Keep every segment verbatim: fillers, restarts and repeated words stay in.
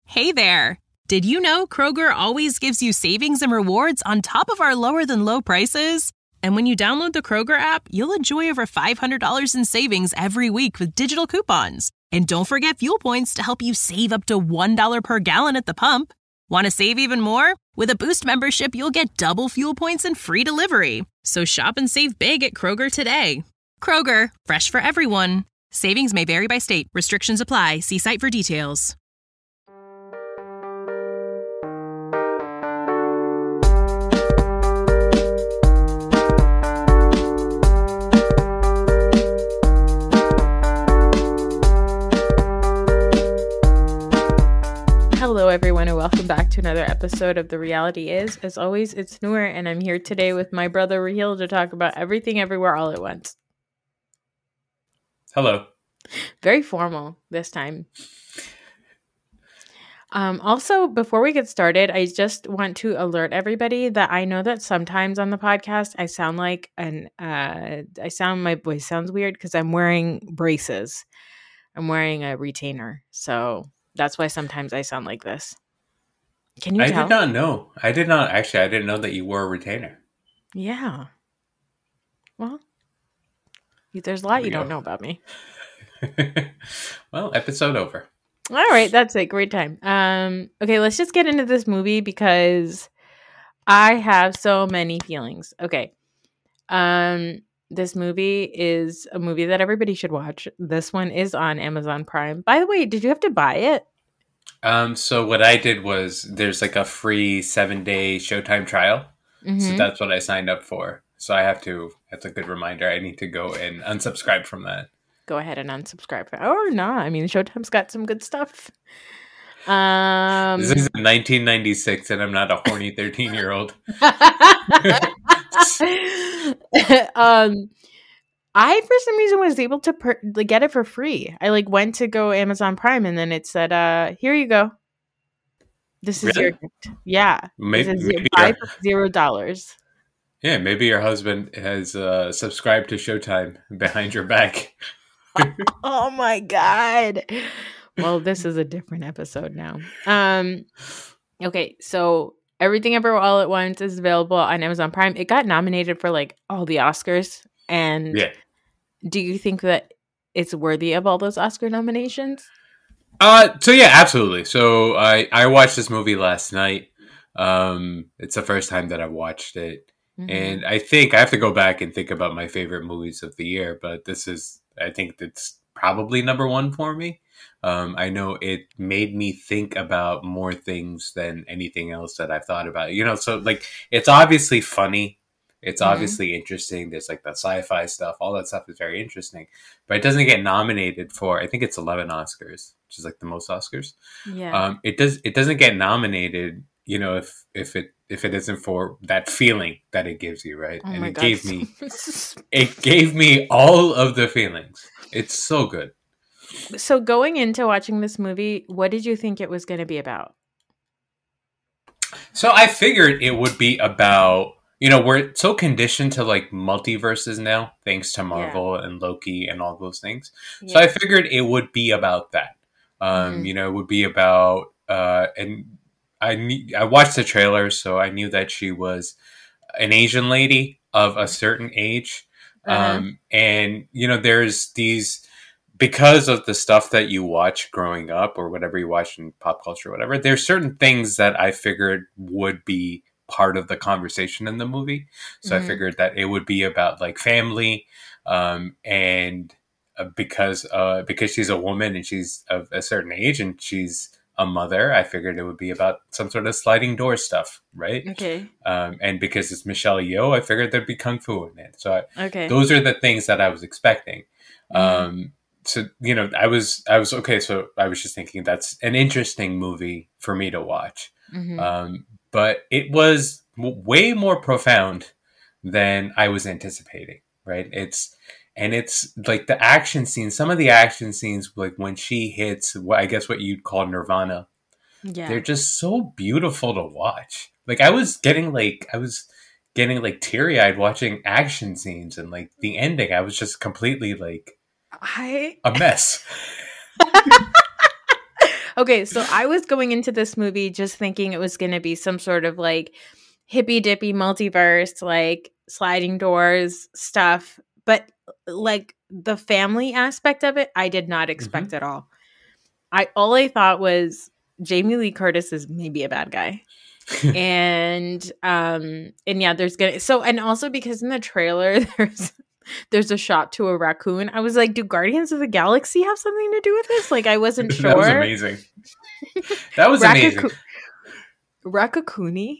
Hey there! Did you know Kroger always gives you savings and rewards on top of our lower-than-low prices? And when you download the Kroger app, you'll enjoy over five hundred dollars in savings every week with digital coupons. And don't forget fuel points to help you save up to one dollar per gallon at the pump. Want to save even more? With a Boost membership, you'll get double fuel points and free delivery. So shop and save big at Kroger today. Kroger, fresh for everyone. Savings may vary by state. Restrictions apply. See site for details. Hello, everyone, and welcome back to another episode of The Reality Is. As always, it's Noor, and I'm here today with my brother Raheel to talk about everything everywhere all at once. Hello. Very formal this time. Um, also, before we get started, I just want to alert everybody that I know that sometimes on the podcast I sound like an uh, I sound my voice sounds weird because I'm wearing braces. I'm wearing a retainer, so that's why sometimes I sound like this. Can you I tell? did not know. I did not actually. I didn't know that you wore a retainer. Yeah. Well, there's a lot you go. don't know about me. Well, episode over. All right, that's it. Great time. Um, okay, let's just get into this movie because I have so many feelings. Okay. Um, this movie is a movie that everybody should watch. This one is on Amazon Prime. By the way, did you have to buy it? Um, so what I did was there's like a free seven day Showtime trial. Mm-hmm. So that's what I signed up for. So I have to, that's a good reminder. I need to go and unsubscribe from that. Go ahead and unsubscribe. Or not. I mean, Showtime's got some good stuff. Um, this is nineteen ninety-six and I'm not a horny thirteen year old. um, I for some reason was able to per- like, get it for free. I like went to go Amazon Prime and then it said, "Uh, here you go. This is really? your gift." Yeah, maybe, this is maybe buy for zero dollars. Yeah, maybe your husband has uh, subscribed to Showtime behind your back. Oh my god. Well, this is a different episode now. Um, okay, so Everything Everywhere All at Once is available on Amazon Prime. It got nominated for like all the Oscars. And yeah. Do you think that it's worthy of all those Oscar nominations? Uh, so yeah, absolutely. So I, I watched this movie last night. Um, it's the first time that I watched it. Mm-hmm. And I think I have to go back and think about my favorite movies of the year, but this is, I think that's probably number one for me. Um, I know it made me think about more things than anything else that I've thought about. You know, so like, it's obviously funny. It's mm-hmm. obviously interesting. There's like the sci-fi stuff. All that stuff is very interesting. But it doesn't get nominated for, I think it's eleven Oscars, which is like the most Oscars. Yeah. Um, it does. It doesn't get nominated, you know, if if it if it isn't for that feeling that it gives you, right? Oh and my it God. gave me, it gave me all of the feelings. It's so good. So going into watching this movie, what did you think it was going to be about? So I figured it would be about, you know, we're so conditioned to like multiverses now, thanks to Marvel yeah. and Loki and all those things. Yeah. So I figured it would be about that. Um, mm-hmm. You know, it would be about, uh, and I I watched the trailer, so I knew that she was an Asian lady of a certain age. Uh-huh. Um, and, you know, there's these, because of the stuff that you watch growing up or whatever you watch in pop culture or whatever, there's certain things that I figured would be part of the conversation in the movie. So mm-hmm. I figured that it would be about like family, um, and uh, because, uh, because she's a woman and she's of a certain age and she's a mother, I figured it would be about some sort of sliding door stuff, right? Okay. Um, and because it's Michelle Yeoh, I figured there'd be kung fu in it. So I, okay. those are the things that I was expecting. Mm-hmm. Um, so, you know, I was, I was, okay. So I was just thinking that's an interesting movie for me to watch. Mm-hmm. Um, but it was w- way more profound than I was anticipating, right? It's, and it's like the action scenes, some of the action scenes, like when she hits, what I guess what you'd call Nirvana, yeah. they're just so beautiful to watch. Like I was getting like, I was getting like teary eyed watching action scenes, and like the ending, I was just completely like I a mess. Okay, so I was going into this movie just thinking it was going to be some sort of like hippy dippy multiverse, like sliding doors stuff. But like the family aspect of it, I did not expect Mm-hmm. at all. I all I thought was Jamie Lee Curtis is maybe a bad guy. and um and yeah, there's gonna so and also because in the trailer there's there's a shot to a raccoon. I was like, do Guardians of the Galaxy have something to do with this? Like, I wasn't sure. That was amazing. That was Raccoon- amazing. Raccoon.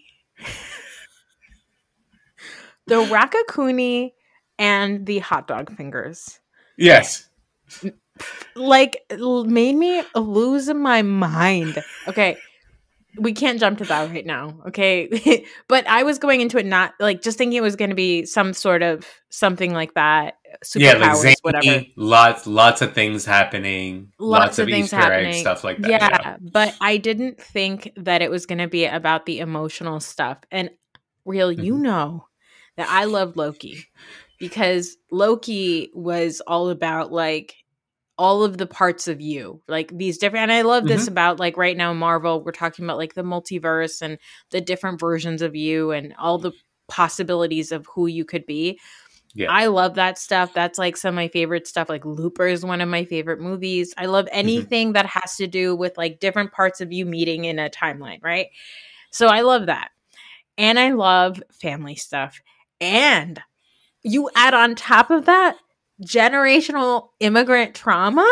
The Raccoon and the hot dog fingers. Yes. Like, made me lose my mind. Okay. We can't jump to that right now, okay? But I was going into it not like just thinking it was going to be some sort of something like that, superpowers, yeah, like zany, whatever. Lots, lots of things happening, lots, lots of, of things Easter happening, eggs, stuff like that. Yeah, yeah, but I didn't think that it was going to be about the emotional stuff. And real, mm-hmm. you know that I love Loki because Loki was all about like all of the parts of you, like these different, and I love this mm-hmm. about like right now Marvel, we're talking about like the multiverse and the different versions of you and all the possibilities of who you could be. Yeah. I love that stuff. That's like some of my favorite stuff. Like Looper is one of my favorite movies. I love anything mm-hmm. that has to do with like different parts of you meeting in a timeline, right? So I love that. And I love family stuff. And you add on top of that generational immigrant trauma.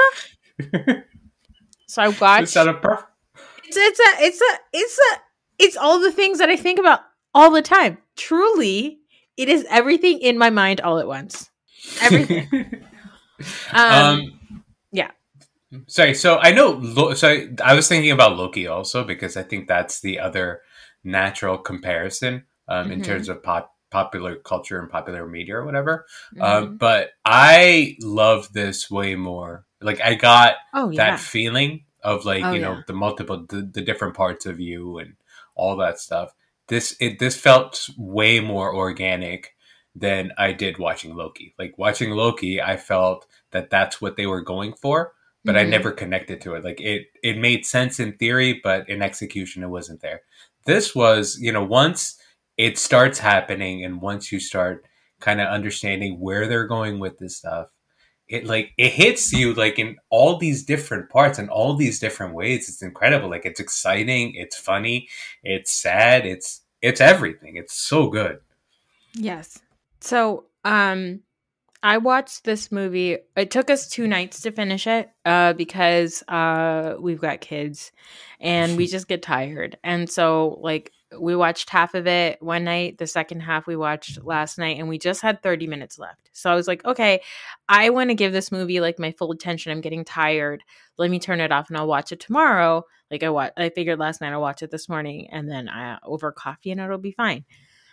So I watched. Is that a perf- it's it's a it's a it's a it's all the things that I think about all the time. Truly, it is everything in my mind all at once. Everything. um, um, yeah. Sorry. So I know. So I was thinking about Loki also because I think that's the other natural comparison um, mm-hmm. in terms of pop. popular culture and popular media or whatever. Mm-hmm. Um, but I love this way more. Like I got oh, yeah. that feeling of like, oh, you know, yeah. the multiple, the, the different parts of you and all that stuff. This, it, this felt way more organic than I did watching Loki. Like watching Loki, I felt that that's what they were going for, but mm-hmm. I never connected to it. Like it, it made sense in theory, but in execution, it wasn't there. This was, you know, once it starts happening, and once you start kind of understanding where they're going with this stuff, it like it hits you like in all these different parts and all these different ways. It's incredible. Like it's exciting, it's funny, it's sad, it's it's everything. It's so good. Yes. So, um, I watched this movie. It took us two nights to finish it uh, because uh, we've got kids, and we just get tired. And so, like. We watched half of it one night. The second half we watched last night, and we just had thirty minutes left. So I was like, okay, I want to give this movie like my full attention. I'm getting tired. Let me turn it off and I'll watch it tomorrow. Like I wa- I figured last night I'll watch it this morning and then I over coffee and it'll be fine.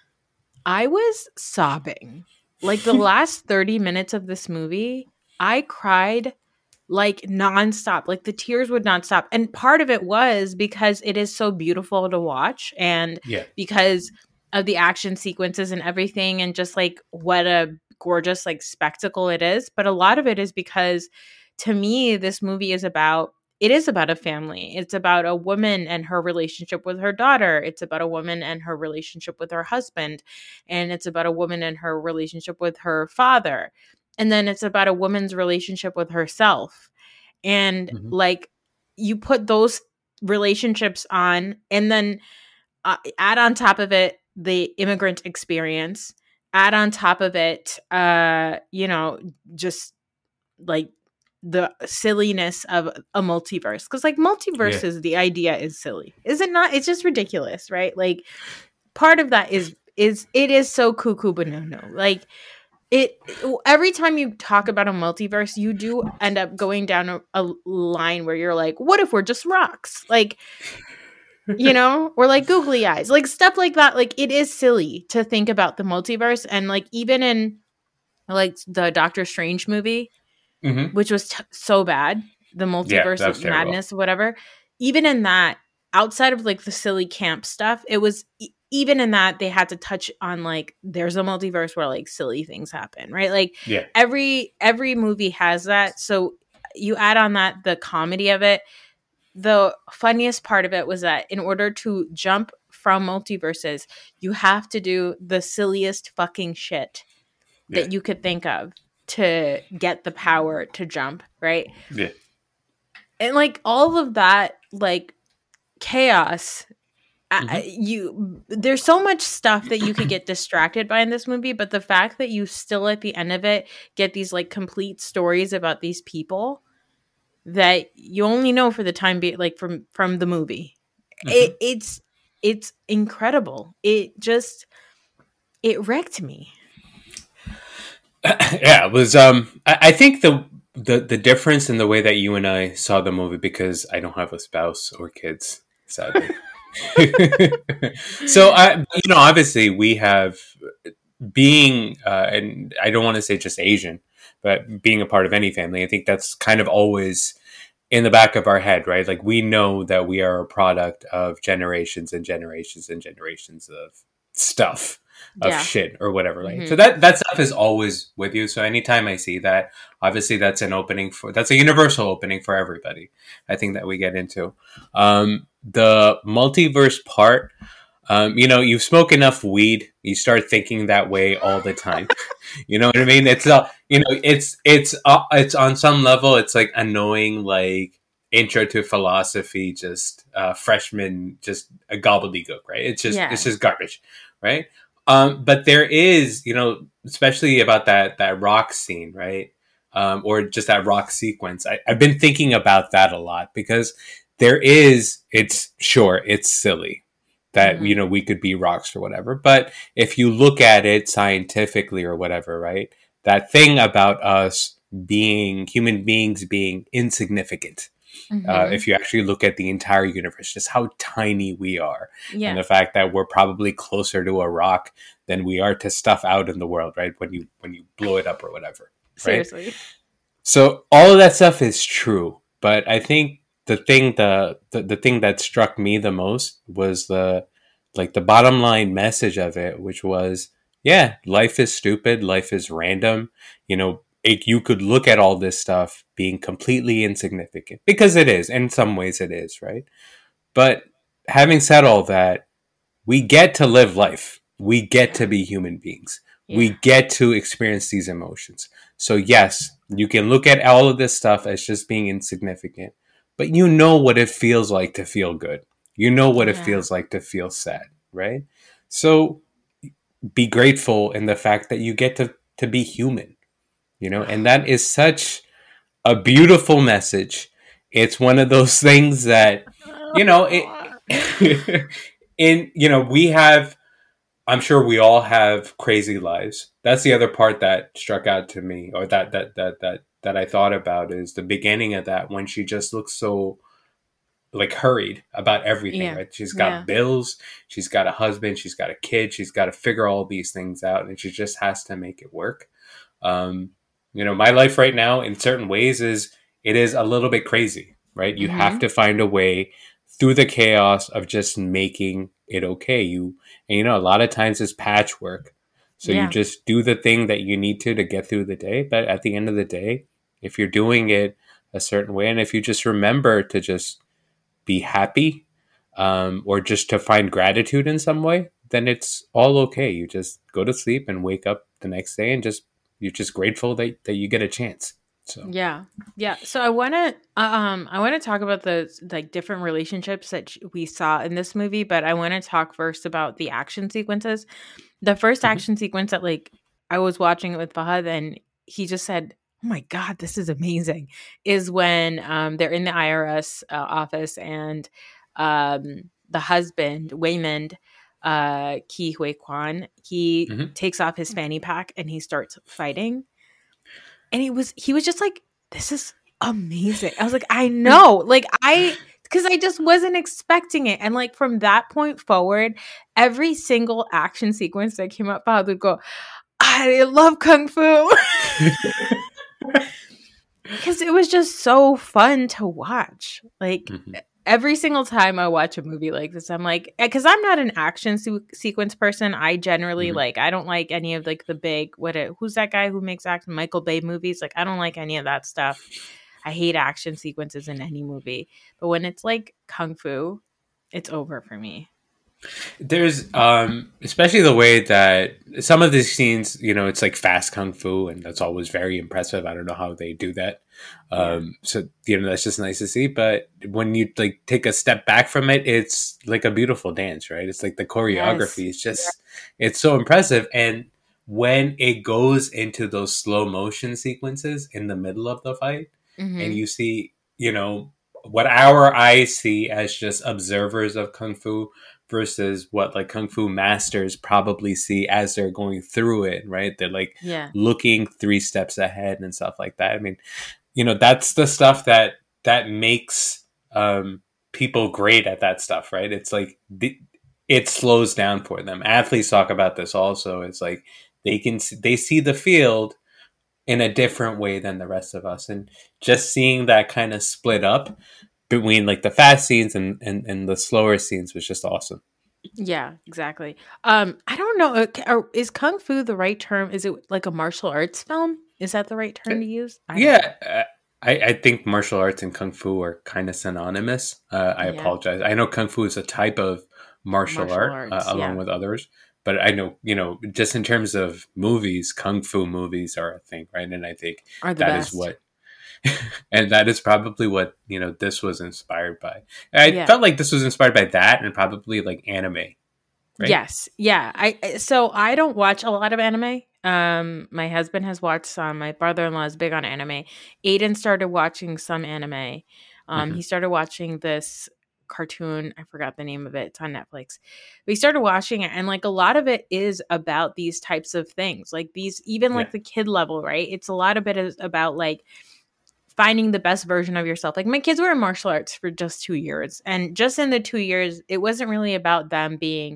I was sobbing. Like the last thirty minutes of this movie, I cried like nonstop, like the tears would not stop. And part of it was because it is so beautiful to watch and yeah. because of the action sequences and everything and just like what a gorgeous like spectacle it is. But a lot of it is because to me, this movie is about, it is about a family. It's about a woman and her relationship with her daughter. It's about a woman and her relationship with her husband. And it's about a woman and her relationship with her father. And then it's about a woman's relationship with herself. And mm-hmm. like you put those relationships on and then uh, add on top of it the immigrant experience, add on top of it, uh, you know, just like the silliness of a multiverse. Because like multiverse yeah. is the idea is silly. Is it not? It's just ridiculous, right? Like part of that is, is it is so cuckoo banana. Like It every time you talk about a multiverse, you do end up going down a, a line where you're like, what if we're just rocks? Like, you know, or like googly eyes, like stuff like that. Like it is silly to think about the multiverse. And like even in like the Doctor Strange movie, mm-hmm. which was t- so bad, the multiverse yeah, of madness or whatever, even in that, outside of like the silly camp stuff, it was even in that they had to touch on like there's a multiverse where like silly things happen, right? Like yeah. every every movie has that. So you add on that the comedy of it. the funniest part of it was that in order to jump from multiverses, you have to do the silliest fucking shit that yeah. you could think of to get the power to jump, right? Yeah. And like all of that, like chaos, mm-hmm. I, you there's so much stuff that you could get distracted by in this movie, but the fact that you still at the end of it get these like complete stories about these people that you only know for the time being, like from from the movie, mm-hmm. it, it's it's incredible. It just it wrecked me. Yeah, it was. Um, I, I think the the the difference in the way that you and I saw the movie, because I don't have a spouse or kids, sadly. So I, you know, obviously we have being, uh, and I don't want to say just Asian, but being a part of any family, I think that's kind of always in the back of our head, right? Like we know that we are a product of generations and generations and generations of stuff, of yeah. shit or whatever, right? Mm-hmm. So that, that stuff is always with you. So anytime I see that, obviously that's an opening for, that's a universal opening for everybody, I think, that we get into. Um, the multiverse part, um, you know, you smoke enough weed, you start thinking that way all the time. You know what I mean? It's, uh, you know, it's, it's, uh, it's on some level, it's like annoying, like intro to philosophy, just, uh, freshman, just a gobbledygook, right? It's just, yeah. it's just garbage, right? Um, but there is, you know, especially about that, that rock scene, right? Um, or just that rock sequence. I, I've been thinking about that a lot because there is, it's sure, it's silly that, mm-hmm. you know, we could be rocks or whatever. But if you look at it scientifically or whatever, right? That thing about us being human beings being insignificant. Mm-hmm. Uh, if you actually look at the entire universe, just how tiny we are, yeah. and the fact that we're probably closer to a rock than we are to stuff out in the world, right? When you when you blow it up or whatever, right? Seriously. So all of that stuff is true, but I think the thing the, the the thing that struck me the most was the like the bottom line message of it, which was, yeah, life is stupid, life is random, you know. It, you could look at all this stuff being completely insignificant, because it is. In some ways it is, right? But having said all that, we get to live life. We get to be human beings. Yeah. We get to experience these emotions. So yes, you can look at all of this stuff as just being insignificant, but you know what it feels like to feel good. You know what yeah. it feels like to feel sad, right? So be grateful in the fact that you get to, to be human. You know, and that is such a beautiful message. It's one of those things that, you know, it, in, you know, we have, I'm sure we all have crazy lives. That's the other part that struck out to me, or that, that, that, that, that I thought about, is the beginning of that, when she just looks so like hurried about everything, yeah. right? She's got yeah. bills, she's got a husband, she's got a kid, she's got to figure all these things out, and she just has to make it work. Um, You know, my life right now in certain ways is, it is a little bit crazy, right? You mm-hmm. have to find a way through the chaos of just making it okay. You, and you know, a lot of times it's patchwork. So yeah. you just do the thing that you need to, to get through the day. But at the end of the day, if you're doing it a certain way, and if you just remember to just be happy, um, or just to find gratitude in some way, then it's all okay. You just go to sleep and wake up the next day and just, you're just grateful that, that you get a chance. So yeah, yeah. So I want to, um, I want to talk about the like different relationships that we saw in this movie, but I want to talk first about the action sequences. The first mm-hmm. action sequence that like I was watching it with Fahad, and he just said, "Oh my God, this is amazing," is when um they're in the I R S uh, office, and um the husband Waymond, uh Ke Huy Quan, he mm-hmm. takes off his fanny pack and he starts fighting, and he was he was just like, this is amazing. I was like, I know, like I because I just wasn't expecting it. And like from that point forward, every single action sequence that came up, I would go, I love Kung Fu. Because it was just so fun to watch. Like mm-hmm. every single time I watch a movie like this, I'm like, because I'm not an action se- sequence person. I generally mm-hmm. like, I don't like any of like the big, what, it, who's that guy who makes action, Michael Bay movies? Like, I don't like any of that stuff. I hate action sequences in any movie. But when it's like kung fu, it's over for me. There's um especially the way that some of these scenes, you know, it's like fast kung fu, and that's always very impressive. I don't know how they do that. Um so you know, that's just nice to see. But when you like take a step back from it, it's like a beautiful dance, right? It's like the choreography is yes. just yeah. It's so impressive. And when it goes into those slow motion sequences in the middle of the fight, mm-hmm. and you see, you know, what our eyes see as just observers of kung fu versus what like kung fu masters probably see as they're going through it, right? They're like yeah. looking three steps ahead and stuff like that. I mean, you know, that's the stuff that that makes um, people great at that stuff, right? It's like the, it slows down for them. Athletes talk about this also. It's like they can they see the field in a different way than the rest of us, and just seeing that kind of split up between like the fast scenes and, and, and the slower scenes was just awesome. Yeah, exactly. Um, I don't know. Is kung fu the right term? Is it like a martial arts film? Is that the right term to use? I yeah. Uh, I, I think martial arts and kung fu are kind of synonymous. Uh, I yeah. apologize. I know kung fu is a type of martial, martial art arts, uh, along yeah. with others. But I know, you know, just in terms of movies, kung fu movies are a thing, right? And I think that best. is what and that is probably what, you know, this was inspired by. I yeah. felt like this was inspired by that and probably like anime. Right? Yes. Yeah. I so I don't watch a lot of anime. Um, my husband has watched some. My brother-in-law is big on anime. Aiden started watching some anime. Um, mm-hmm. He started watching this cartoon. I forgot the name of it. It's on Netflix. We started watching it, and like a lot of it is about these types of things. Like these, even like yeah. the kid level, right? It's a lot of it is about like finding the best version of yourself. Like my kids were in martial arts for just two years. And just in the two years, it wasn't really about them being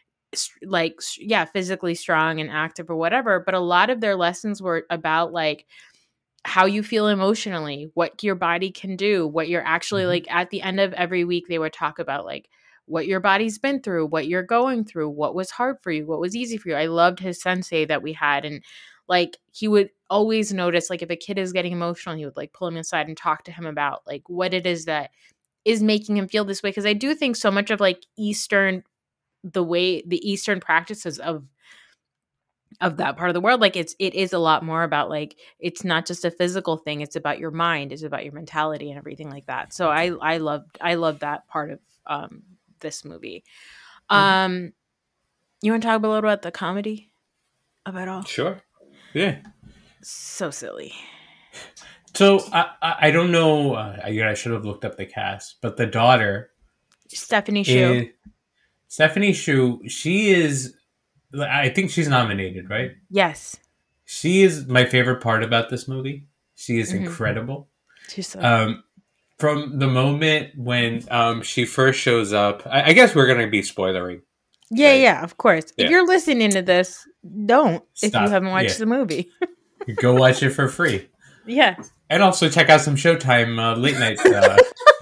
like, yeah, physically strong and active or whatever. But a lot of their lessons were about like how you feel emotionally, what your body can do, what you're actually mm-hmm. like at the end of every week, they would talk about like what your body's been through, what you're going through, what was hard for you, what was easy for you. I loved his sensei that we had. And like he would always notice like if a kid is getting emotional, he would like pull him aside and talk to him about like what it is that is making him feel this way. Because I do think so much of like Eastern, the way the Eastern practices of of that part of the world, like it's it is a lot more about like it's not just a physical thing, it's about your mind, it's about your mentality and everything like that. So I I loved I love that part of um this movie. Um mm-hmm. You want to talk a little about the comedy of it all? Sure. Yeah. So silly. So I I don't know. Uh, I, I should have looked up the cast, but the daughter, Stephanie Hsu. Stephanie Hsu, she is. I think she's nominated, right? Yes. She is my favorite part about this movie. She is mm-hmm. incredible. She's so. Um, from the moment when um she first shows up, I, I guess we're gonna be spoilery. Yeah, right? yeah, of course. Yeah. If you're listening to this, don't. Stop. If you haven't watched yeah. the movie, go watch it for free. Yeah, and also check out some Showtime uh, late night uh,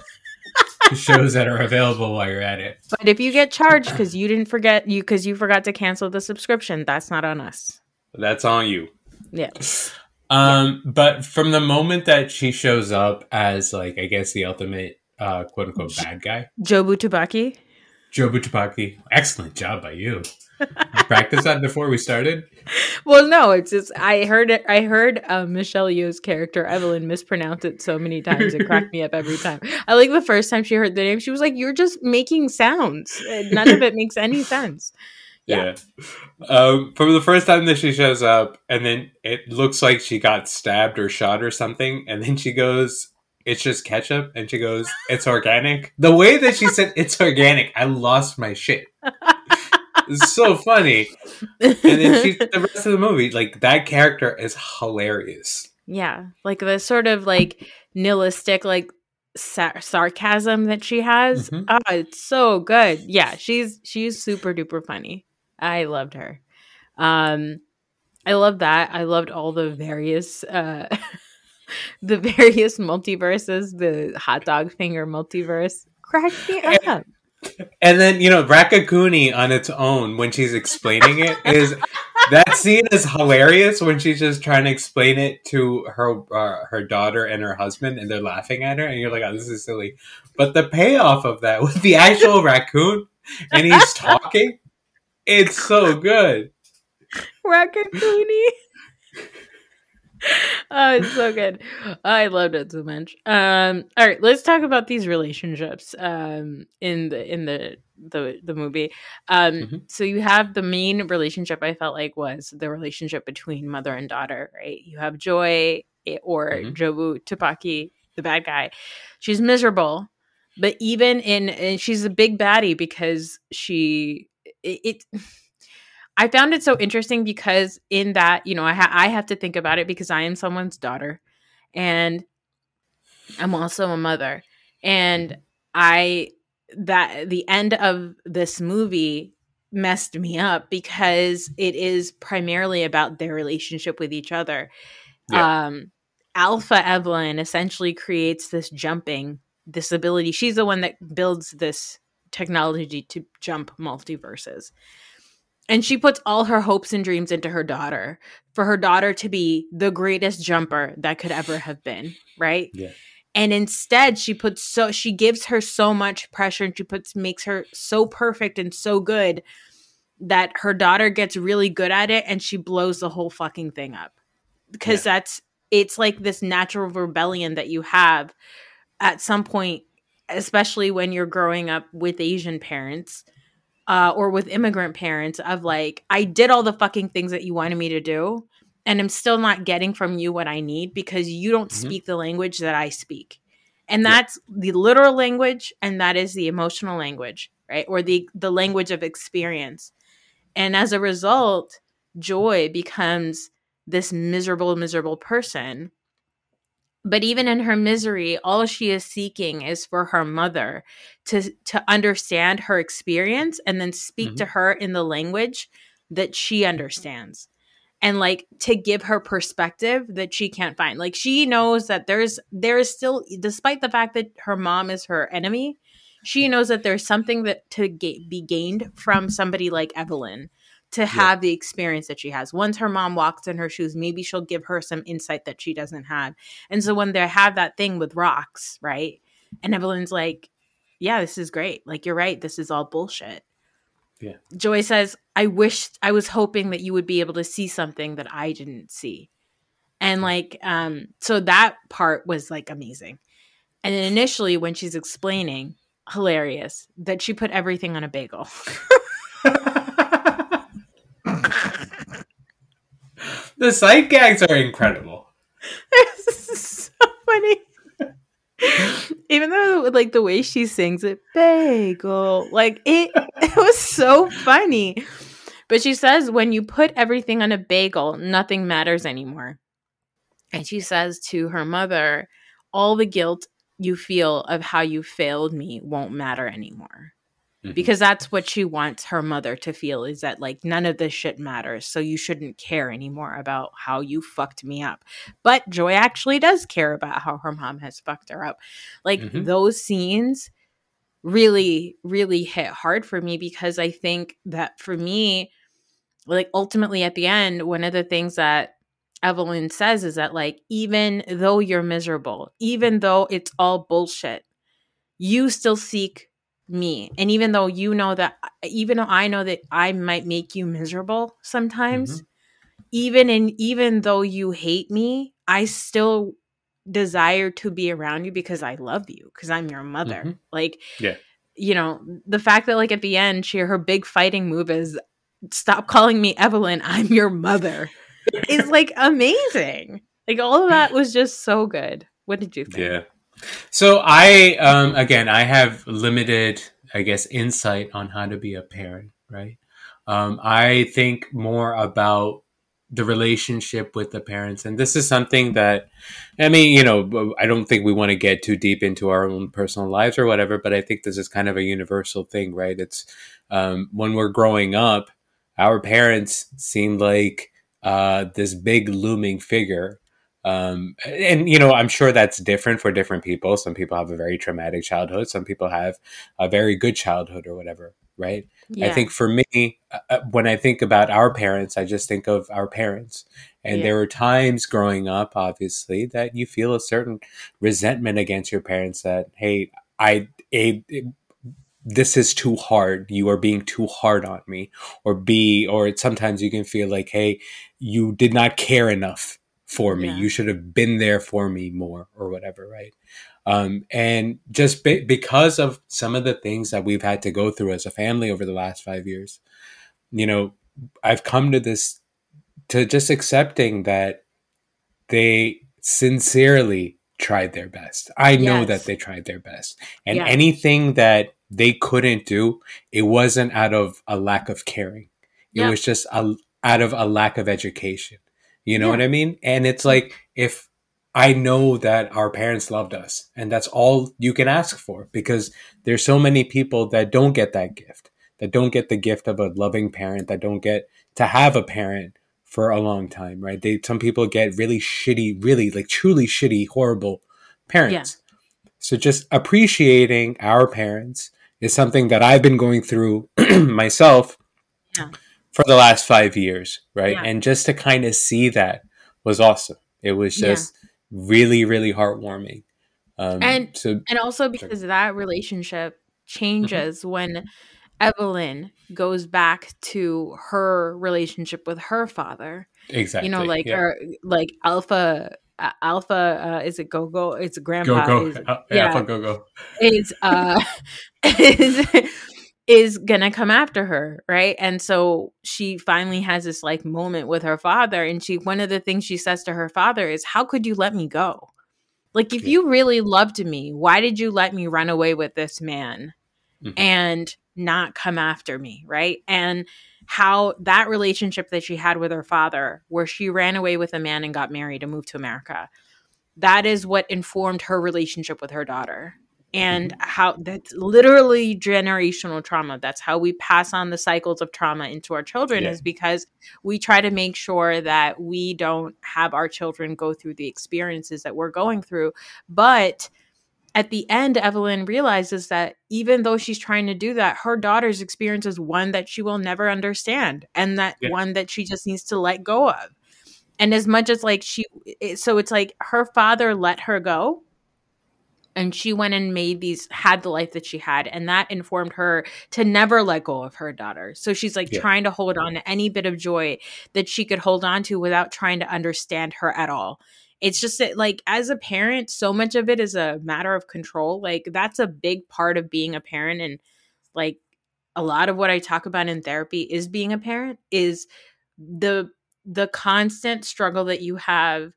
shows that are available while you're at it. But if you get charged because you didn't forget you because you forgot to cancel the subscription, that's not on us. That's on you. Yeah. Um, yeah. But from the moment that she shows up as like I guess the ultimate uh, quote unquote bad guy, Jobu Tupaki. Jobu Tupaki, excellent job by you. You practiced that before we started? Well, no, it's just I heard it. I heard uh, Michelle Yeoh's character Evelyn mispronounce it so many times it cracked me up every time. I like the first time she heard the name, she was like, "You're just making sounds. None of it makes any sense." Yeah. yeah. Um, from the first time that she shows up, and then it looks like she got stabbed or shot or something, and then she goes, "It's just ketchup," and she goes, "It's organic." The way that she said "it's organic," I lost my shit. It's so funny. And then she, the rest of the movie, like that character is hilarious. Yeah, like the sort of like nihilistic, like sa- sarcasm that she has. Mm-hmm. Oh, it's so good. Yeah, she's she's super duper funny. I loved her. Um, I love that. I loved all the various. Uh, The various multiverses, the hot dog finger multiverse, cracked me up. And then, you know, Raccacoonie on its own, when she's explaining it, is That scene is hilarious when she's just trying to explain it to her uh, her daughter and her husband, and they're laughing at her, and you're like, "Oh, this is silly." But the payoff of that with the actual raccoon, and he's talking, it's so good. Raccoony. Oh, it's so good. I loved it so much. Um, all right, let's talk about these relationships um, in the in the the, the movie. Um, mm-hmm. So you have the main relationship. I felt like was the relationship between mother and daughter. Right? You have Joy or mm-hmm. Jobu Tupaki, the bad guy. She's miserable, but even in and she's a big baddie because she it. it I found it so interesting because in that, you know, I, ha- I have to think about it because I am someone's daughter and I'm also a mother. And I, that the end of this movie messed me up because it is primarily about their relationship with each other. Yeah. Um, Alpha Evelyn essentially creates this jumping, this ability. She's the one that builds this technology to jump multiverses. And she puts all her hopes and dreams into her daughter for her daughter to be the greatest jumper that could ever have been, right? Yeah. And instead she puts so she gives her so much pressure and she puts makes her so perfect and so good that her daughter gets really good at it and she blows the whole fucking thing up. Because yeah. that's it's like this natural rebellion that you have at some point, especially when you're growing up with Asian parents. Uh, or with immigrant parents of like, I did all the fucking things that you wanted me to do, and I'm still not getting from you what I need because you don't mm-hmm. speak the language that I speak. And that's yeah. the literal language, and that is the emotional language, right? Or the, the language of experience. And as a result, Joy becomes this miserable, miserable person. But even in her misery, all she is seeking is for her mother to, to understand her experience and then speak mm-hmm. to her in the language that she understands. And like to give her perspective that she can't find. Like she knows that there's there is still, despite the fact that her mom is her enemy, she knows that there's something that to ga- be gained from somebody like Evelyn. To have yeah. the experience that she has. Once her mom walks in her shoes, maybe she'll give her some insight that she doesn't have. And so when they have that thing with rocks, right? And Evelyn's like, yeah, this is great. Like, you're right. This is all bullshit. Yeah. Joy says, I wish, I was hoping that you would be able to see something that I didn't see. And like, um, so that part was like amazing. And then initially when she's explaining, hilarious, that she put everything on a bagel. The sight gags are incredible. It's so funny. Even though, like, the way she sings it, bagel, like, it, it was so funny. But she says, when you put everything on a bagel, nothing matters anymore. And she says to her mother, all the guilt you feel of how you failed me won't matter anymore. Because that's what she wants her mother to feel is that like none of this shit matters. So you shouldn't care anymore about how you fucked me up. But Joy actually does care about how her mom has fucked her up. Like mm-hmm. those scenes really, really hit hard for me because I think that for me, like ultimately at the end, one of the things that Evelyn says is that like, even though you're miserable, even though it's all bullshit, you still seek me. And even though you know that, even though I know that I might make you miserable sometimes, mm-hmm. even in, even though you hate me, I still desire to be around you because I love you, because I'm your mother. Mm-hmm. Like, yeah. you know, the fact that like at the end, she, her big fighting move is stop calling me Evelyn, I'm your mother is like amazing. Like all of that was just so good. What did you think? Yeah. So I, um, again, I have limited, I guess, insight on how to be a parent, right? Um, I think more about the relationship with the parents. And this is something that, I mean, you know, I don't think we want to get too deep into our own personal lives or whatever, but I think this is kind of a universal thing, right? It's um, when we're growing up, our parents seem like uh, this big looming figure. Um, and, you know, I'm sure that's different for different people. Some people have a very traumatic childhood. Some people have a very good childhood or whatever. right? I Yeah. think for me, uh, when I think about our parents, I just think of our parents. And Yeah. there were times growing up, obviously, that you feel a certain resentment against your parents that, hey, I, a, this is too hard. You are being too hard on me. Or B, or sometimes you can feel like, hey, you did not care enough for me. Yeah. You should have been there for me more or whatever, right? Um, and just be- because of some of the things that we've had to go through as a family over the last five years, you know, I've come to this, to just accepting that they sincerely tried their best. I know that Yes. they tried their best. And Yeah. anything that they couldn't do, it wasn't out of a lack of caring. It Yeah. was just a, out of a lack of education. You know Yeah. what I mean? And it's like, if I know that our parents loved us, and that's all you can ask for, because there's so many people that don't get that gift, that don't get the gift of a loving parent, that don't get to have a parent for a long time, right? They, some people get really shitty, really like truly shitty, horrible Yeah. parents. So just appreciating our parents is something that I've been going through myself Yeah. for the last five years, right? Yeah. And just to kind of see that was awesome. It was Yeah. just really, really heartwarming. Um, And so, and also sorry. because that relationship Mhm. changes when Evelyn goes back to her relationship with her father. Exactly. You know, like Yeah. her, like Alpha, uh, Alpha, uh, is it Go-Go? It's Go, grandpa go. is, Uh, yeah, Alpha, go, go. is, uh, is, is gonna come after her, right? And so she finally has this like moment with her father, and she, one of the things she says to her father is, "How could you let me go? Like, if Yeah. you really loved me, why did you let me run away with this man Mhm. and not come after me?" Right? And how that relationship that she had with her father, where she ran away with a man and got married and moved to America, that is what informed her relationship with her daughter. And Mhm. how that's literally generational trauma. That's how we pass on the cycles of trauma into our children, Yeah. is because we try to make sure that we don't have our children go through the experiences that we're going through. But at the end, Evelyn realizes that even though she's trying to do that, her daughter's experience is one that she will never understand, and that Yeah. one that she just needs to let go of. And as much as like she, it, so it's like her father let her go, and she went and made these, had the life that she had, and that informed her to never let go of her daughter. So she's like Yeah. trying to hold on to any bit of joy that she could hold on to without trying to understand her at all. It's just that, like, as a parent, so much of it is a matter of control. Like, that's a big part of being a parent. And like a lot of what I talk about in therapy is being a parent, is the the constant struggle that you have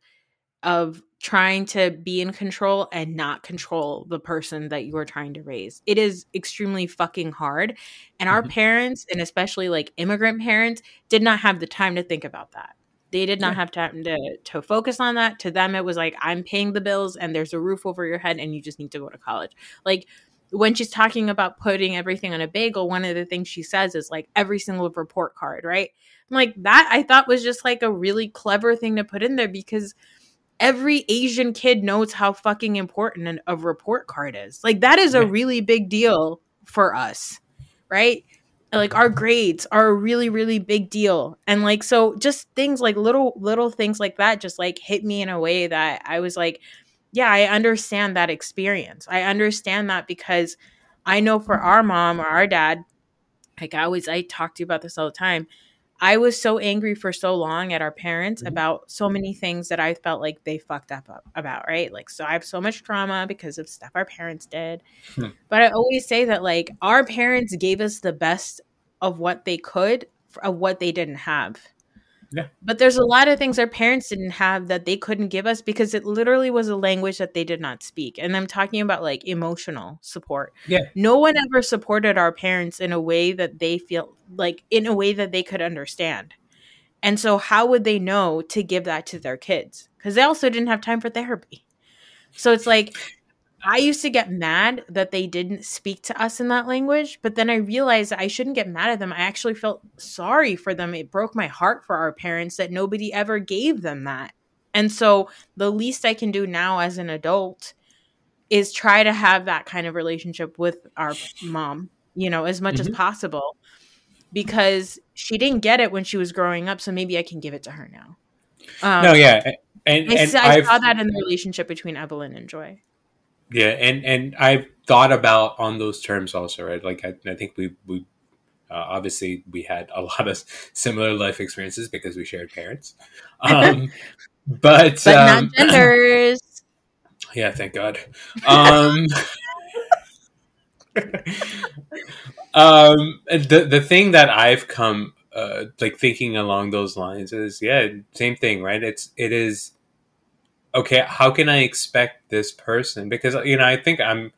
of trying to be in control and not control the person that you are trying to raise. It is extremely fucking hard. And our Mhm. parents, and especially like immigrant parents, did not have the time to think about that. They did not Yeah. have time to, to focus on that. To them, it was like, I'm paying the bills and there's a roof over your head and you just need to go to college. Like, when she's talking about putting everything on a bagel, one of the things she says is like every single report card, right? Like, that I thought was just like a really clever thing to put in there, because every Asian kid knows how fucking important an, a report card is. Like, that is a Yeah. really big deal for us, right? Like, our grades are a really, really big deal. And like, so just things like little, little things like that just like hit me in a way that I was like, yeah, I understand that experience. I understand that, because I know for our mom or our dad, like I always, I talk to you about this all the time. I was so angry for so long at our parents Mhm. about so many things that I felt like they fucked up about, right? Like, so I have so much trauma because of stuff our parents did. Hmm. But I always say that, like, our parents gave us the best of what they could, of what they didn't have. Yeah. But there's a lot of things our parents didn't have that they couldn't give us, because it literally was a language that they did not speak. And I'm talking about like emotional support. Yeah. No one ever supported our parents in a way that they feel like, in a way that they could understand. And so how would they know to give that to their kids? Because they also didn't have time for therapy. So it's like, I used to get mad that they didn't speak to us in that language, but then I realized that I shouldn't get mad at them. I actually felt sorry for them. It broke my heart for our parents that nobody ever gave them that. And so the least I can do now as an adult is try to have that kind of relationship with our mom, you know, as much Mm-hmm. as possible, because she didn't get it when she was growing up. So maybe I can give it to her now. Um, no, yeah, and I, and I I've saw that in the relationship between Evelyn and Joy. yeah, and and I've thought about on those terms also, right? Like I, I think we we uh, obviously we had a lot of similar life experiences because we shared parents, um, but But not um, genders. yeah, thank God. Um, um, the the thing that I've come uh, like thinking along those lines is yeah, same thing, right? It's it is okay. How can I expect this person? Because you know, I think I'm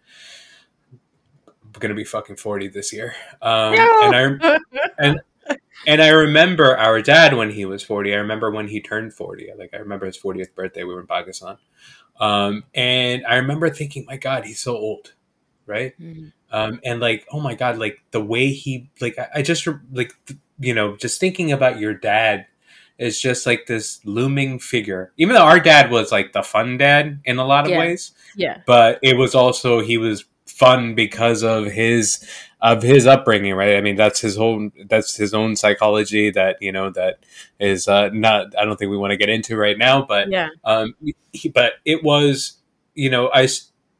gonna be fucking forty this year, um, and I No. and and I remember our dad when he was forty. I remember when he turned forty. Like I remember his fortieth birthday. We were in Pakistan, um, and I remember thinking, my God, he's so old, right? Mhm. Um, and like, oh my God, like the way he, like, I, I just like, you know, just thinking about your dad is just like this looming figure. Even though our dad was like the fun dad in a lot of Yeah. ways, Yeah. but it was also he was fun because of his of his upbringing, right? I mean, that's his whole that's his own psychology that you know that is uh, not. I don't think we want to get into right now, but Yeah. um, he, but it was you know I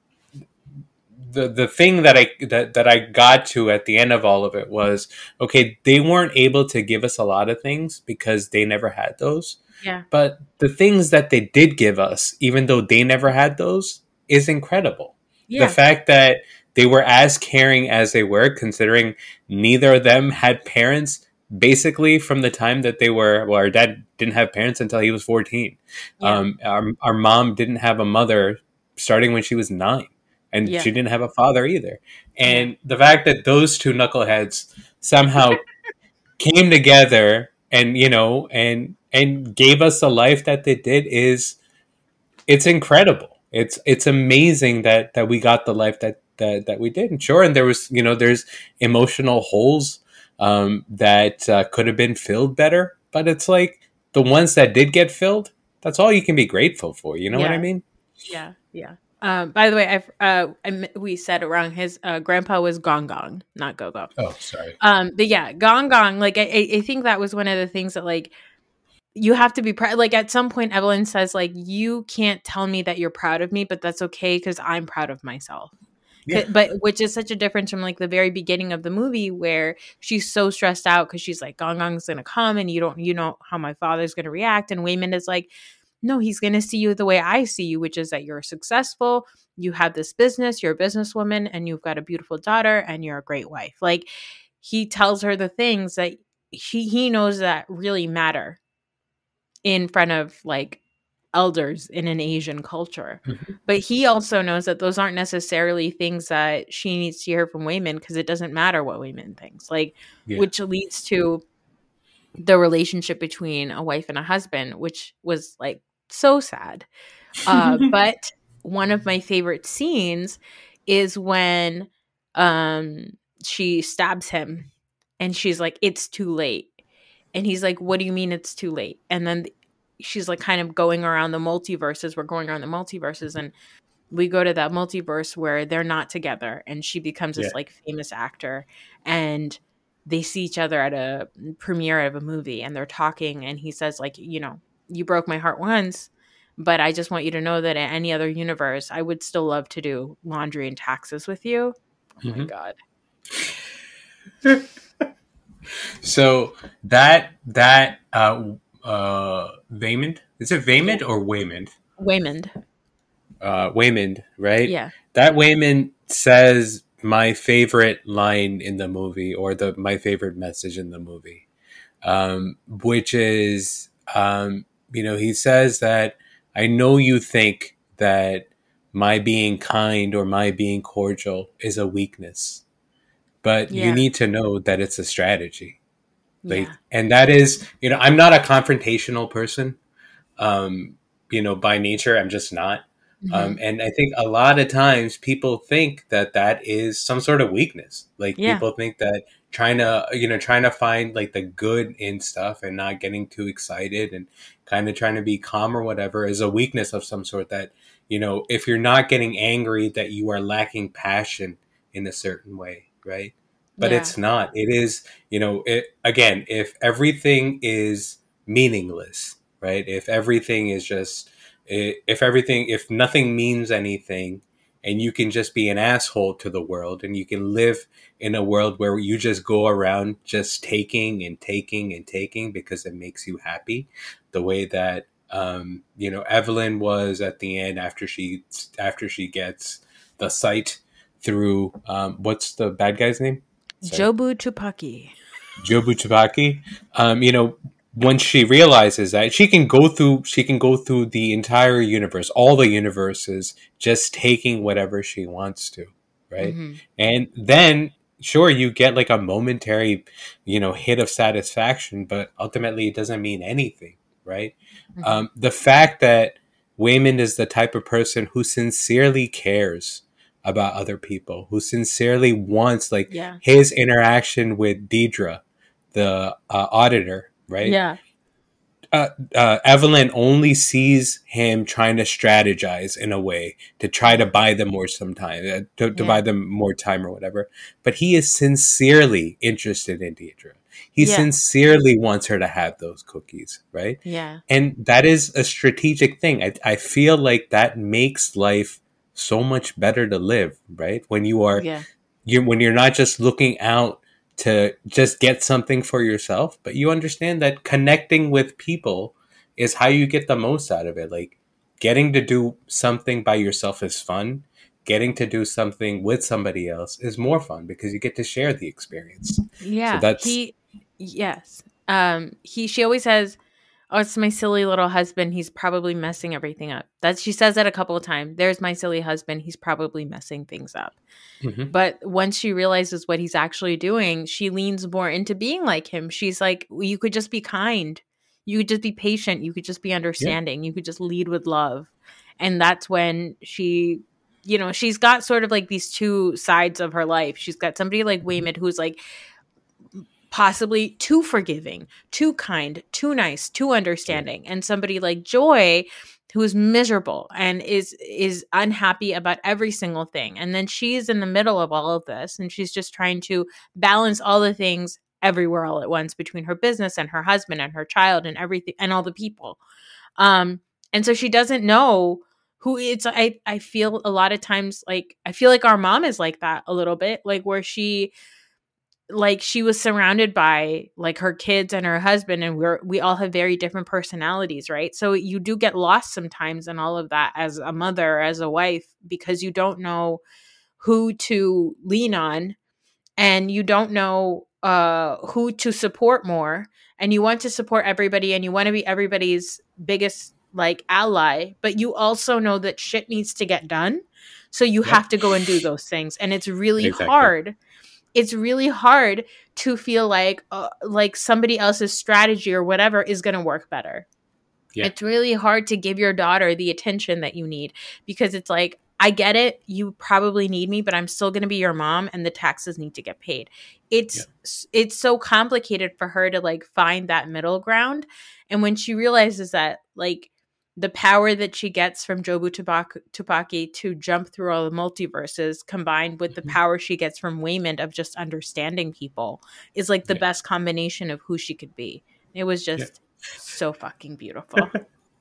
the the thing that I that, that I got to at the end of all of it was okay, they weren't able to give us a lot of things because they never had those. Yeah. But the things that they did give us, even though they never had those, is incredible. Yeah. The fact that they were as caring as they were, considering neither of them had parents basically from the time that they were well, our dad didn't have parents until he was fourteen. Yeah. Um, our, our mom didn't have a mother starting when she was nine. And Yeah. she didn't have a father either. And yeah. the fact that those two knuckleheads somehow came together and, you know, and and gave us the life that they did is it's incredible. It's it's amazing that that we got the life that that, that we did. And sure, and there was, you know, there's emotional holes um, that uh, could have been filled better, but it's like the ones that did get filled, that's all you can be grateful for. You know yeah. what I mean? Yeah, yeah. Um, by the way, I've, uh, I, we said it wrong. His uh, grandpa was Gong Gong, not Go Go. Oh, sorry. Um, but yeah, Gong Gong. Like, I, I think that was one of the things that, like, you have to be proud. Like, at some point, Evelyn says, like, you can't tell me that you're proud of me, but that's okay because I'm proud of myself. Yeah. But which is such a difference from like the very beginning of the movie where she's so stressed out because she's like, Gong Gong's gonna come and you don't, you know how my father's gonna react, and Waymond is like, no, he's going to see you the way I see you, which is that you're successful, you have this business, you're a businesswoman, and you've got a beautiful daughter, and you're a great wife. Like, he tells her the things that he, he knows that really matter in front of, like, elders in an Asian culture. Mm-hmm. But he also knows that those aren't necessarily things that she needs to hear from Waymond because it doesn't matter what Waymond thinks. Like, yeah. Which leads to the relationship between a wife and a husband, which was, like, so sad. Uh, but one of my favorite scenes is when um, she stabs him and she's like, it's too late. And he's like, what do you mean it's too late? And then she's like kind of going around the multiverses. We're going around the multiverses. And we go to that multiverse where they're not together. And she becomes this yeah. like famous actor. And they see each other at a premiere of a movie and they're talking. And he says, like, you know, you broke my heart once, but I just want you to know that in any other universe, I would still love to do laundry and taxes with you. Oh mm-hmm. my God. So that, that, uh, uh, Waymond, is it Waymond or Waymond? Waymond. Uh, Waymond, right? Yeah. That Waymond says my favorite line in the movie or the, my favorite message in the movie, um, which is, um, you know, he says that I know you think that my being kind or my being cordial is a weakness, but yeah. you need to know that it's a strategy. Like, yeah. And that is, you know, I'm not a confrontational person, um, you know, by nature, I'm just not. Mm-hmm. Um, and I think a lot of times people think that that is some sort of weakness. Like yeah. people think that trying to, you know, trying to find like the good in stuff and not getting too excited and kind of trying to be calm or whatever is a weakness of some sort that, you know, if you're not getting angry, that you are lacking passion in a certain way. Right. but Yeah. it's not. It is, you know, it, again, if everything is meaningless, right? If everything is just, if everything, if nothing means anything, and you can just be an asshole to the world, and you can live in a world where you just go around just taking and taking and taking because it makes you happy, the way that um, you know, Evelyn was at the end after she after she gets the sight through um, what's the bad guy's name? Sorry. Jobu Tupaki. Jobu Tupaki. Um, you know, once she realizes that she can go through, she can go through the entire universe, all the universes, just taking whatever she wants to, right? Mm-hmm. And then, sure, you get like a momentary, you know, hit of satisfaction, but ultimately it doesn't mean anything, right? Mm-hmm. Um, the fact that Waymond is the type of person who sincerely cares about other people, who sincerely wants like yeah. his interaction with Deidre, the uh, auditor, right? Yeah. Uh, uh, Evelyn only sees him trying to strategize in a way to try to buy them more some time, uh, to, to yeah. buy them more time or whatever. But he is sincerely interested in Deidre. He yeah. sincerely wants her to have those cookies, right? Yeah. And that is a strategic thing. I, I feel like that makes life so much better to live, right? When you are, yeah. you when you're not just looking out to just get something for yourself, but you understand that connecting with people is how you get the most out of it. Like getting to do something by yourself is fun. Getting to do something with somebody else is more fun because you get to share the experience. Yeah. So that's he, yes. Um, he, she always says, oh, it's my silly little husband. He's probably messing everything up. That she says that a couple of times. There's my silly husband. He's probably messing things up. Mm-hmm. But once she realizes what he's actually doing, she leans more into being like him. She's like, you could just be kind. You could just be patient. You could just be understanding. Yeah. You could just lead with love. And that's when she, you know, she's got sort of like these two sides of her life. She's got somebody like Waymond who's like, possibly too forgiving, too kind, too nice, too understanding. And somebody like Joy, who is miserable and is is unhappy about every single thing. And then she's in the middle of all of this, and she's just trying to balance all the things everywhere all at once between her business and her husband and her child and everything and all the people. Um, and so she doesn't know who it's, I, I feel a lot of times, like, I feel like our mom is like that a little bit, like where she, like she was surrounded by like her kids and her husband, and we're, we all have very different personalities. Right. So you do get lost sometimes in all of that as a mother, as a wife, because you don't know who to lean on and you don't know uh, who to support more, and you want to support everybody and you want to be everybody's biggest like ally, but you also know that shit needs to get done. So you yep. have to go and do those things. And it's really exactly. hard. It's really hard to feel like uh, like somebody else's strategy or whatever is going to work better. Yeah. It's really hard to give your daughter the attention that you need, because it's like, I get it. You probably need me, but I'm still going to be your mom and the taxes need to get paid. It's yeah. it's so complicated for her to like find that middle ground. And when she realizes that, like, the power that she gets from Jobu Tupaki to jump through all the multiverses, combined with the power she gets from Waymond of just understanding people, is like the yeah. best combination of who she could be. It was just yeah. so fucking beautiful.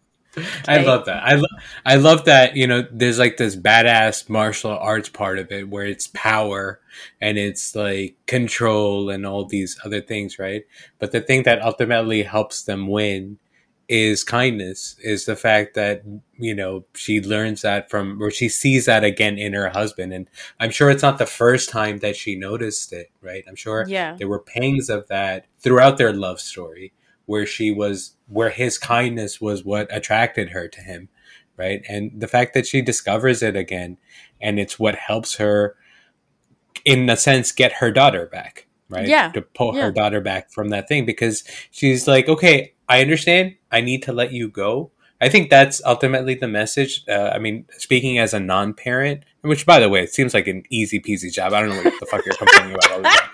I love that. I, lo- I love that, you know, there's like this badass martial arts part of it where it's power and it's like control and all these other things, right? But the thing that ultimately helps them win is kindness, is the fact that, you know, she learns that from, or she sees that again in her husband. And I'm sure it's not the first time that she noticed it, right? I'm sure yeah. there were pangs of that throughout their love story, where she was, where his kindness was what attracted her to him, right? And the fact that she discovers it again, and it's what helps her, in a sense, get her daughter back, right? Yeah. To pull yeah. her daughter back from that thing, because she's like, okay, I understand. I need to let you go. I think that's ultimately the message. Uh, I mean, speaking as a non-parent, which, by the way, it seems like an easy peasy job. I don't know what the fuck you're complaining about all the time.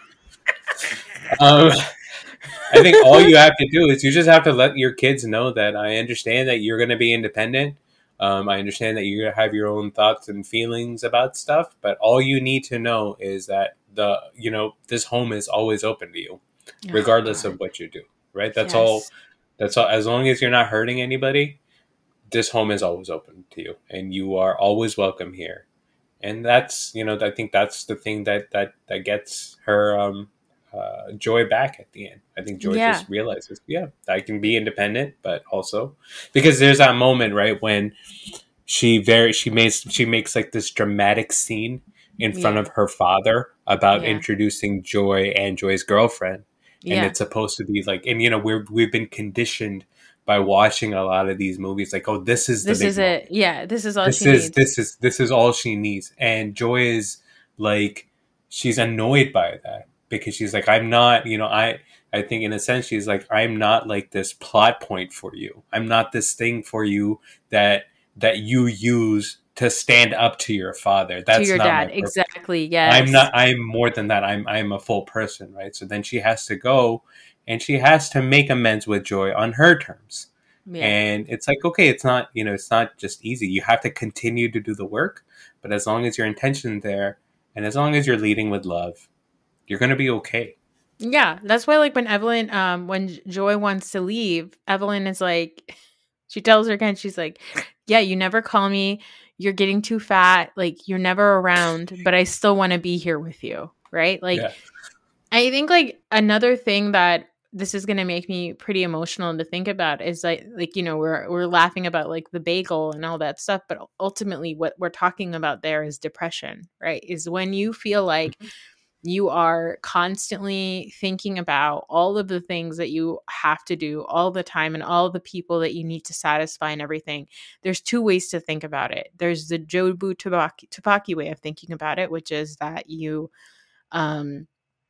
Um, I think all you have to do is you just have to let your kids know that I understand that you're going to be independent. Um, I understand that you're going to have your own thoughts and feelings about stuff, but all you need to know is that the, you know, this home is always open to you, Oh, regardless God. of what you do. Right. That's Yes. all. That's all. As long as you're not hurting anybody, this home is always open to you and you are always welcome here. And that's, you know, I think that's the thing that, that, that gets her, um, uh, Joy back at the end. I think Joy Yeah. just realizes, yeah, I can be independent, but also because there's that moment, right, when she very she makes she makes like this dramatic scene in front Yeah. of her father about Yeah. introducing Joy and Joy's girlfriend, and Yeah. it's supposed to be like, and you know, we're we've been conditioned by watching a lot of these movies, like, oh, this is the This big is moment. it. Yeah. This is all This she is needs. this is this is all she needs, and Joy is like, she's annoyed by that because she's like, I'm not, you know, I I think in a sense she's like, I'm not like this plot point for you. I'm not this thing for you that that you use to stand up to your father. That's to your not my dad. purpose. Exactly. Yes. I'm not. I'm more than that. I'm I'm a full person, right? So then she has to go, and she has to make amends with Joy on her terms. Yeah. And it's like, okay, it's not, you know, it's not just easy. You have to continue to do the work, but as long as your intention there, and as long as you're leading with love, you're gonna be okay. Yeah, that's why, like, when Evelyn, um, when Joy wants to leave, Evelyn is like, she tells her again, she's like, yeah, you never call me. You're getting too fat. Like, you're never around, but I still want to be here with you. Right. Like, Yeah. I think, like, another thing that this is going to make me pretty emotional to think about is like, like, you know, we're, we're laughing about like the bagel and all that stuff, but ultimately what we're talking about there is depression, right? Is when you feel like you are constantly thinking about all of the things that you have to do all the time and all the people that you need to satisfy and everything. There's two ways to think about it. There's the Jobu Tupaki, Tupaki way of thinking about it, which is that you, um,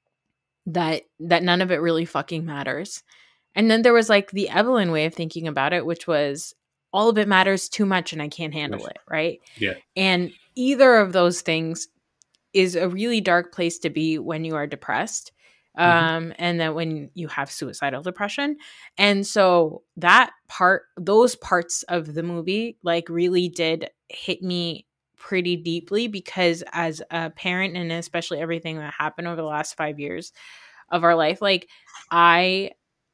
that, that none of it really fucking matters. And then there was like the Evelyn way of thinking about it, which was all of it matters too much and I can't handle it. Right. Yeah. And either of those things is a really dark place to be when you are depressed. Um, mm-hmm. And then when you have suicidal depression. And so that part, those parts of the movie, like, really did hit me pretty deeply because as a parent, and especially everything that happened over the last five years of our life, like, I,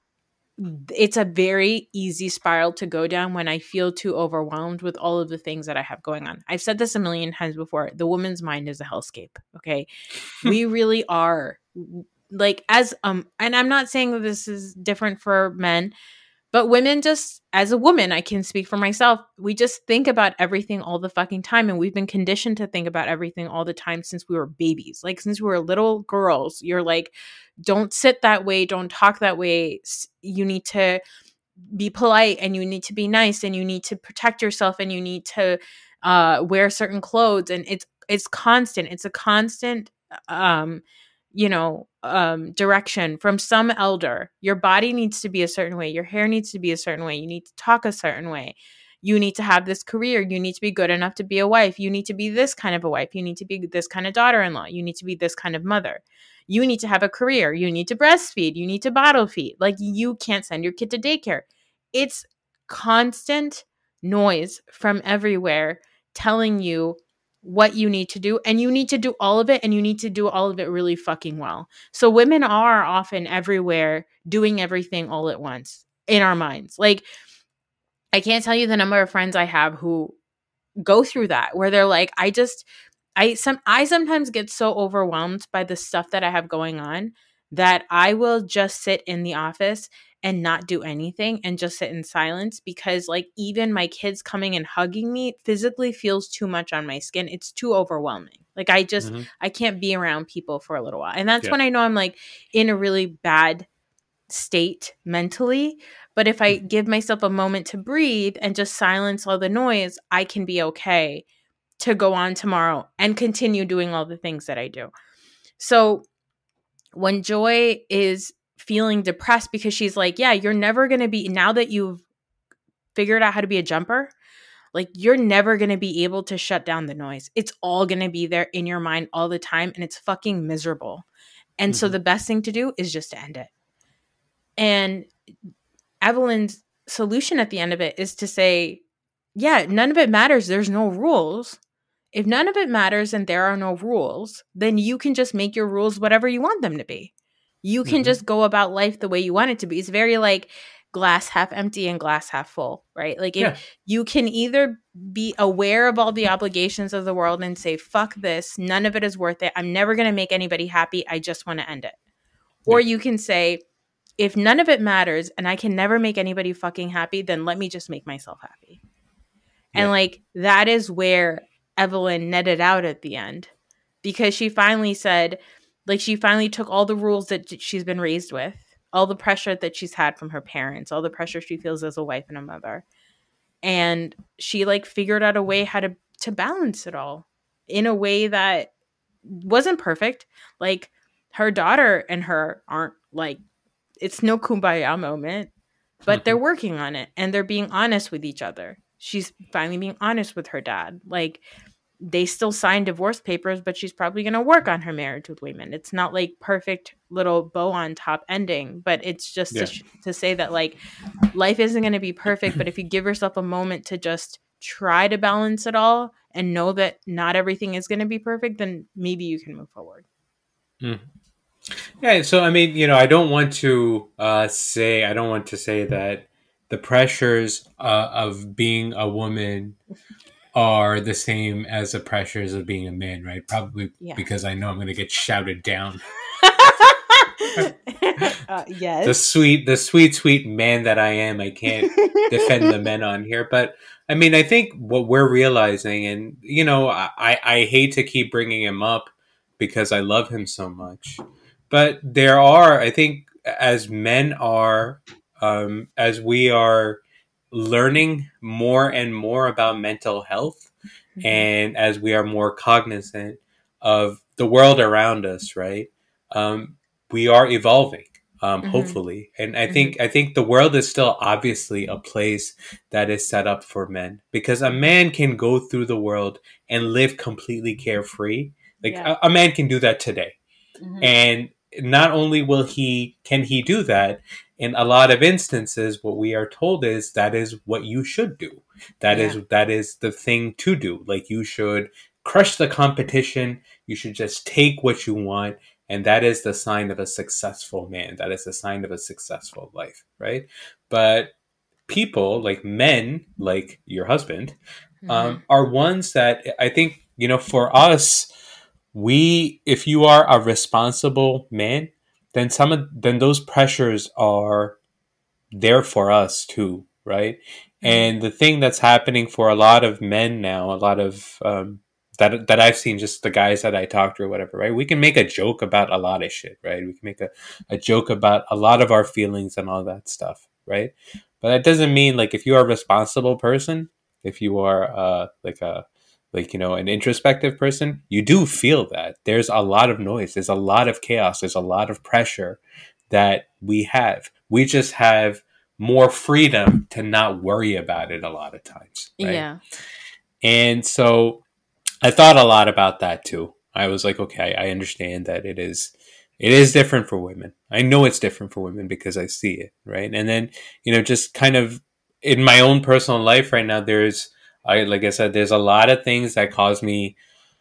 it's a very easy spiral to go down when I feel too overwhelmed with all of the things that I have going on. I've said this a million times before. The woman's mind is a hellscape. Okay. We really are, like, as, um, and I'm not saying that this is different for men, but women, just as a woman, I can speak for myself. We just think about everything all the fucking time. And we've been conditioned to think about everything all the time since we were babies. Like, since we were little girls, you're like, don't sit that way. Don't talk that way. You need to be polite and you need to be nice and you need to protect yourself and you need to uh, wear certain clothes. And it's, it's constant. It's a constant, um, you know, um, direction from some elder. Your body needs to be a certain way. Your hair needs to be a certain way. You need to talk a certain way. You need to have this career. You need to be good enough to be a wife. You need to be this kind of a wife. You need to be this kind of daughter-in-law. You need to be this kind of mother. You need to have a career. You need to breastfeed. You need to bottle feed. Like, you can't send your kid to daycare. It's constant noise from everywhere telling you what you need to do, and you need to do all of it, and you need to do all of it really fucking well. So women are often everywhere doing everything all at once in our minds. Like, I can't tell you the number of friends I have who go through that, where they're like, I just, I some, I sometimes get so overwhelmed by the stuff that I have going on that I will just sit in the office and not do anything and just sit in silence because, like, even my kids coming and hugging me physically feels too much on my skin. It's too overwhelming. Like, I just, mm-hmm. I can't be around people for a little while. And that's yeah. when I know I'm, like, in a really bad state mentally. But if I give myself a moment to breathe and just silence all the noise, I can be okay to go on tomorrow and continue doing all the things that I do. So when Joy is feeling depressed because she's like, yeah, you're never going to be, now that you've figured out how to be a jumper, like, you're never going to be able to shut down the noise. It's all going to be there in your mind all the time, and it's fucking miserable. And mm-hmm. so the best thing to do is just to end it. And Evelyn's solution at the end of it is to say, yeah, none of it matters. There's no rules. if none of it matters and there are no rules, then you can just make your rules whatever you want them to be. You can mm-hmm. just go about life the way you want it to be. It's very like glass half empty and glass half full, right? Like if yeah. you can either be aware of all the obligations of the world and say, fuck this, none of it is worth it. I'm never going to make anybody happy. I just want to end it. Yeah. Or you can say, if none of it matters and I can never make anybody fucking happy, then let me just make myself happy. Yeah. And like, that is where Evelyn netted out at the end, because she finally said, like, she finally took all the rules that she's been raised with, all the pressure that she's had from her parents, all the pressure she feels as a wife and a mother. And she like figured out a way how to, to balance it all in a way that wasn't perfect. Like her daughter and her aren't like, it's no kumbaya moment, but mm-hmm. they're working on it and they're being honest with each other. She's finally being honest with her dad. Like they still signed divorce papers, but she's probably going to work on her marriage with Waymond. It's not like perfect little bow on top ending, but it's just yeah. to, sh- to say that like life isn't going to be perfect, but if you give yourself a moment to just try to balance it all and know that not everything is going to be perfect, then maybe you can move forward. Mm. Yeah. So, I mean, you know, I don't want to uh, say, I don't want to say that the pressures uh, of being a woman are the same as the pressures of being a man, right? Probably yeah. because I know I'm going to get shouted down. uh, yes. The sweet, the sweet, sweet man that I am, I can't defend the men on here. But I mean, I think what we're realizing, and, you know, I, I hate to keep bringing him up because I love him so much. But there are, I think, as men are, um, as we are learning more and more about mental health, mm-hmm. and as we are more cognizant of the world around us, right? Um, we are evolving, um, mm-hmm. hopefully. And I mm-hmm. think, I think the world is still obviously a place that is set up for men, because a man can go through the world and live completely carefree. Like yeah. a, a man can do that today. Mm-hmm. And not only will he, can he do that, in a lot of instances, what we are told is that is what you should do. That yeah. is, that is the thing to do. Like you should crush the competition. You should just take what you want. And that is the sign of a successful man. That is the sign of a successful life, right? But people, like men, like your husband, mm-hmm. um, are ones that I think, you know, for us, we, if you are a responsible man, then some of, then those pressures are there for us too, right? Mm-hmm. And the thing that's happening for a lot of men now, a lot of, um, that, that I've seen, just the guys that I talk to or whatever, right? We can make a joke about a lot of shit, right? We can make a, a joke about a lot of our feelings and all that stuff, right? But that doesn't mean, like, if you are a responsible person, if you are, uh, like a, like, you know, an introspective person, you do feel that there's a lot of noise. There's a lot of chaos. There's a lot of pressure that we have. We just have more freedom to not worry about it a lot of times. Right? Yeah. And so I thought a lot about that too. I was like, okay, I understand that it is, it is different for women. I know it's different for women because I see it. Right. And then, you know, just kind of in my own personal life right now, there's, I, like I said, there's a lot of things that cause me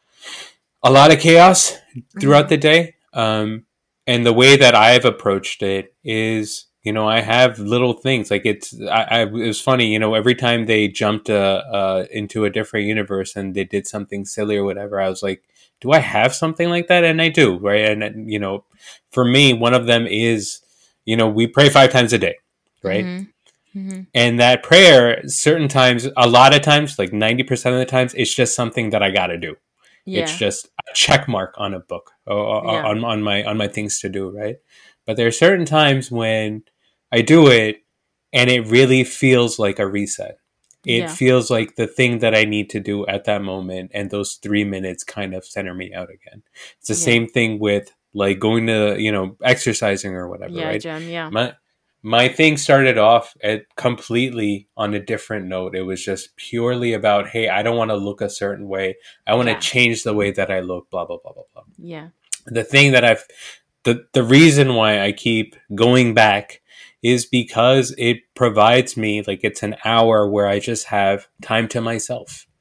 a lot of chaos throughout mm-hmm. the day. Um, and the way that I've approached it is, you know, I have little things like it's, I, I it was funny, you know, every time they jumped, uh, uh, into a different universe and they did something silly or whatever, I was like, do I have something like that? And I do. Right. And, you know, for me, one of them is, you know, we pray five times a day. Right. Mm-hmm. Mm-hmm. And that prayer, certain times, a lot of times, like ninety percent of the times, it's just something that I got to do. Yeah. It's just a check mark on a book or, yeah. on, on my, on my things to do. Right. But there are certain times when I do it and it really feels like a reset. It yeah. feels like the thing that I need to do at that moment. And those three minutes kind of center me out again. It's the yeah. same thing with like going to, you know, exercising or whatever. Yeah, right. Gym, yeah. My, My thing started off at completely on a different note. It was just purely about, hey, I don't want to look a certain way. I want to yeah. change the way that I look, blah, blah, blah, blah, blah. Yeah. The thing that I've, the, the reason why I keep going back is because it provides me, like, it's an hour where I just have time to myself.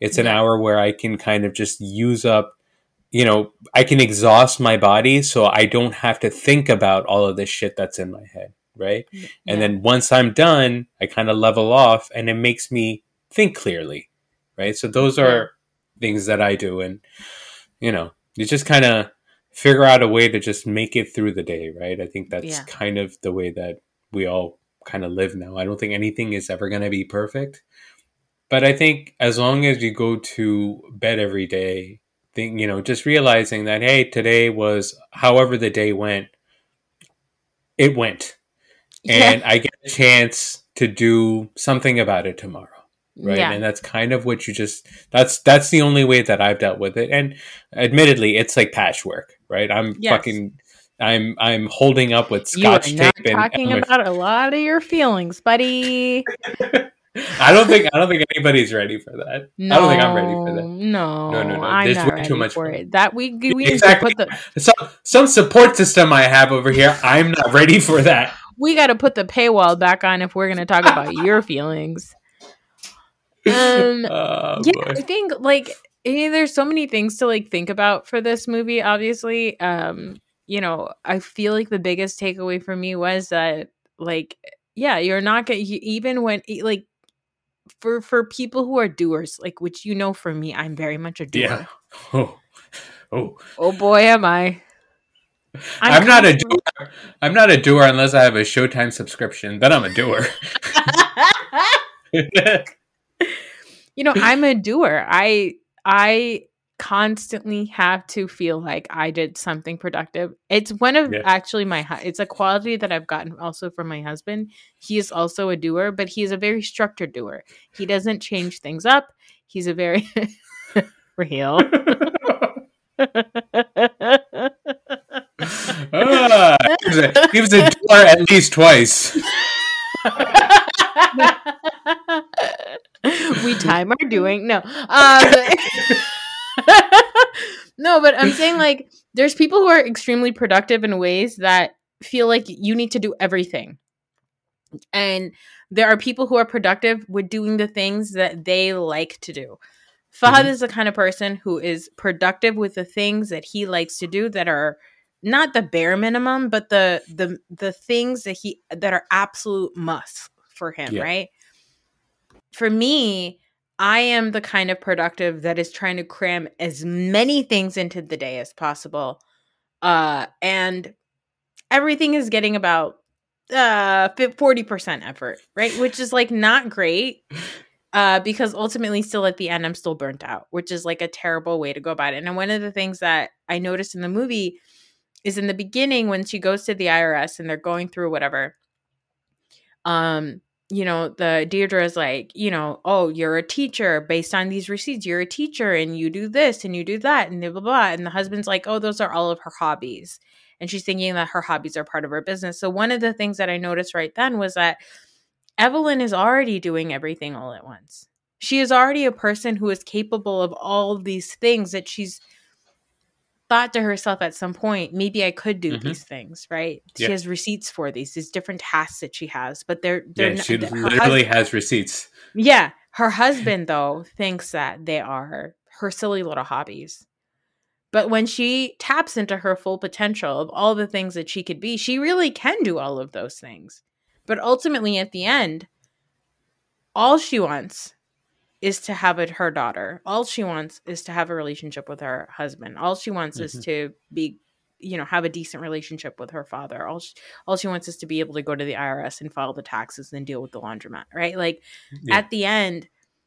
It's an yeah. hour where I can kind of just use up, you know, I can exhaust my body so I don't have to think about all of this shit that's in my head, right? Yeah. And then once I'm done, I kind of level off and it makes me think clearly, right? So those are yeah. things that I do. And, you know, you just kind of figure out a way to just make it through the day, right? I think that's yeah. kind of the way that we all kind of live now. I don't think anything is ever going to be perfect. But I think as long as you go to bed every day, think, you know, just realizing that, hey, today was however the day went, it went. And yeah. I get a chance to do something about it tomorrow. Right. Yeah. And that's kind of what you just, that's, that's the only way that I've dealt with it. And admittedly, it's like patchwork, right? I'm yes. fucking, I'm, I'm holding up with Scotch you are not tape. And talking and about a lot of your feelings, buddy. I don't think, I don't think anybody's ready for that. No, I don't think I'm ready for that. No, no, no, no. I'm There's not way ready too much for it. That we, we exactly. need to put the, some, some support system I have over here. I'm not ready for that. We got to put the paywall back on if we're going to talk about your feelings. Um, oh, yeah, boy. I think like I mean, there's so many things to like think about for this movie. Obviously, um, you know, I feel like the biggest takeaway for me was that like, yeah, you're not gonna even when like for for people who are doers, like which you know, for me, I'm very much a doer. Yeah. Oh, oh, oh boy, am I. I'm, I'm not a doer. I'm not a doer unless I have a Showtime subscription. Then I'm a doer. You know, I'm a doer. I I constantly have to feel like I did something productive. It's one of yeah. actually my it's a quality that I've gotten also from my husband. He is also a doer, but he's a very structured doer. He doesn't change things up. He's a very real. ah, he, was a, he was a doer at least twice. We time our doing no um no but I'm saying like there's people who are extremely productive in ways that feel like you need to do everything, and there are people who are productive with doing the things that they like to do. Fahad mm-hmm. is the kind of person who is productive with the things that he likes to do that are not the bare minimum, but the the the things that he that are absolute must for him, yeah. right? For me, I am the kind of productive that is trying to cram as many things into the day as possible. Uh, and everything is getting about uh, forty percent effort, right? Which is like not great uh, because ultimately still at the end, I'm still burnt out, which is like a terrible way to go about it. And one of the things that I noticed in the movie is in the beginning when she goes to the I R S and they're going through whatever, um, you know, the Deirdre is like, you know, oh, you're a teacher based on these receipts. You're a teacher and you do this and you do that and blah, blah, blah. And the husband's like, oh, those are all of her hobbies. And she's thinking that her hobbies are part of her business. So one of the things that I noticed right then was that Evelyn is already doing everything all at once. She is already a person who is capable of all these things that she's thought to herself at some point, maybe I could do mm-hmm. these things, right? She yeah. has receipts for these, these different tasks that she has, but they're, they're yeah, she not, literally husband, has receipts. Yeah. Her husband, though, thinks that they are her silly little hobbies. But when she taps into her full potential of all the things that she could be, she really can do all of those things. But ultimately, at the end, all she wants is to have a, her daughter. All she wants is to have a relationship with her husband. All she wants mm-hmm. is to be, you know, have a decent relationship with her father. All she, all she wants is to be able to go to the I R S and file the taxes and deal with the laundromat, right? Like yeah. at the end,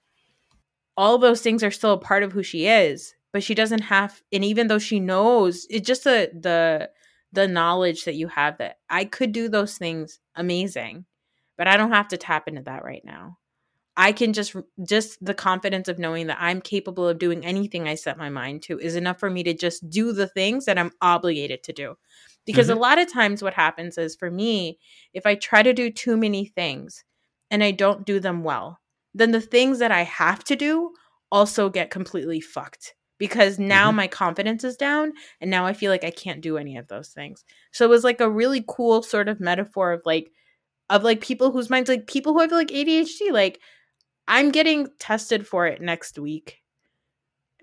all those things are still a part of who she is, but she doesn't have, and even though she knows, it's just the, the, the knowledge that you have that I could do those things amazing, but I don't have to tap into that right now. I can just, just the confidence of knowing that I'm capable of doing anything I set my mind to is enough for me to just do the things that I'm obligated to do. Because mm-hmm. a lot of times what happens is for me, if I try to do too many things and I don't do them well, then the things that I have to do also get completely fucked because now mm-hmm. my confidence is down and now I feel like I can't do any of those things. So it was like a really cool sort of metaphor of like, of like people whose minds, like people who have like A D H D, like, I'm getting tested for it next week.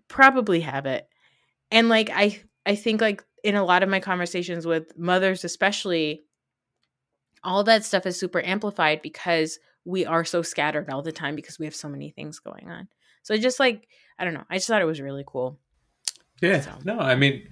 probably have it. And like I I think like in a lot of my conversations with mothers especially, all that stuff is super amplified because we are so scattered all the time because we have so many things going on. So just like, I don't know, I just thought it was really cool. Yeah. So. No, I mean,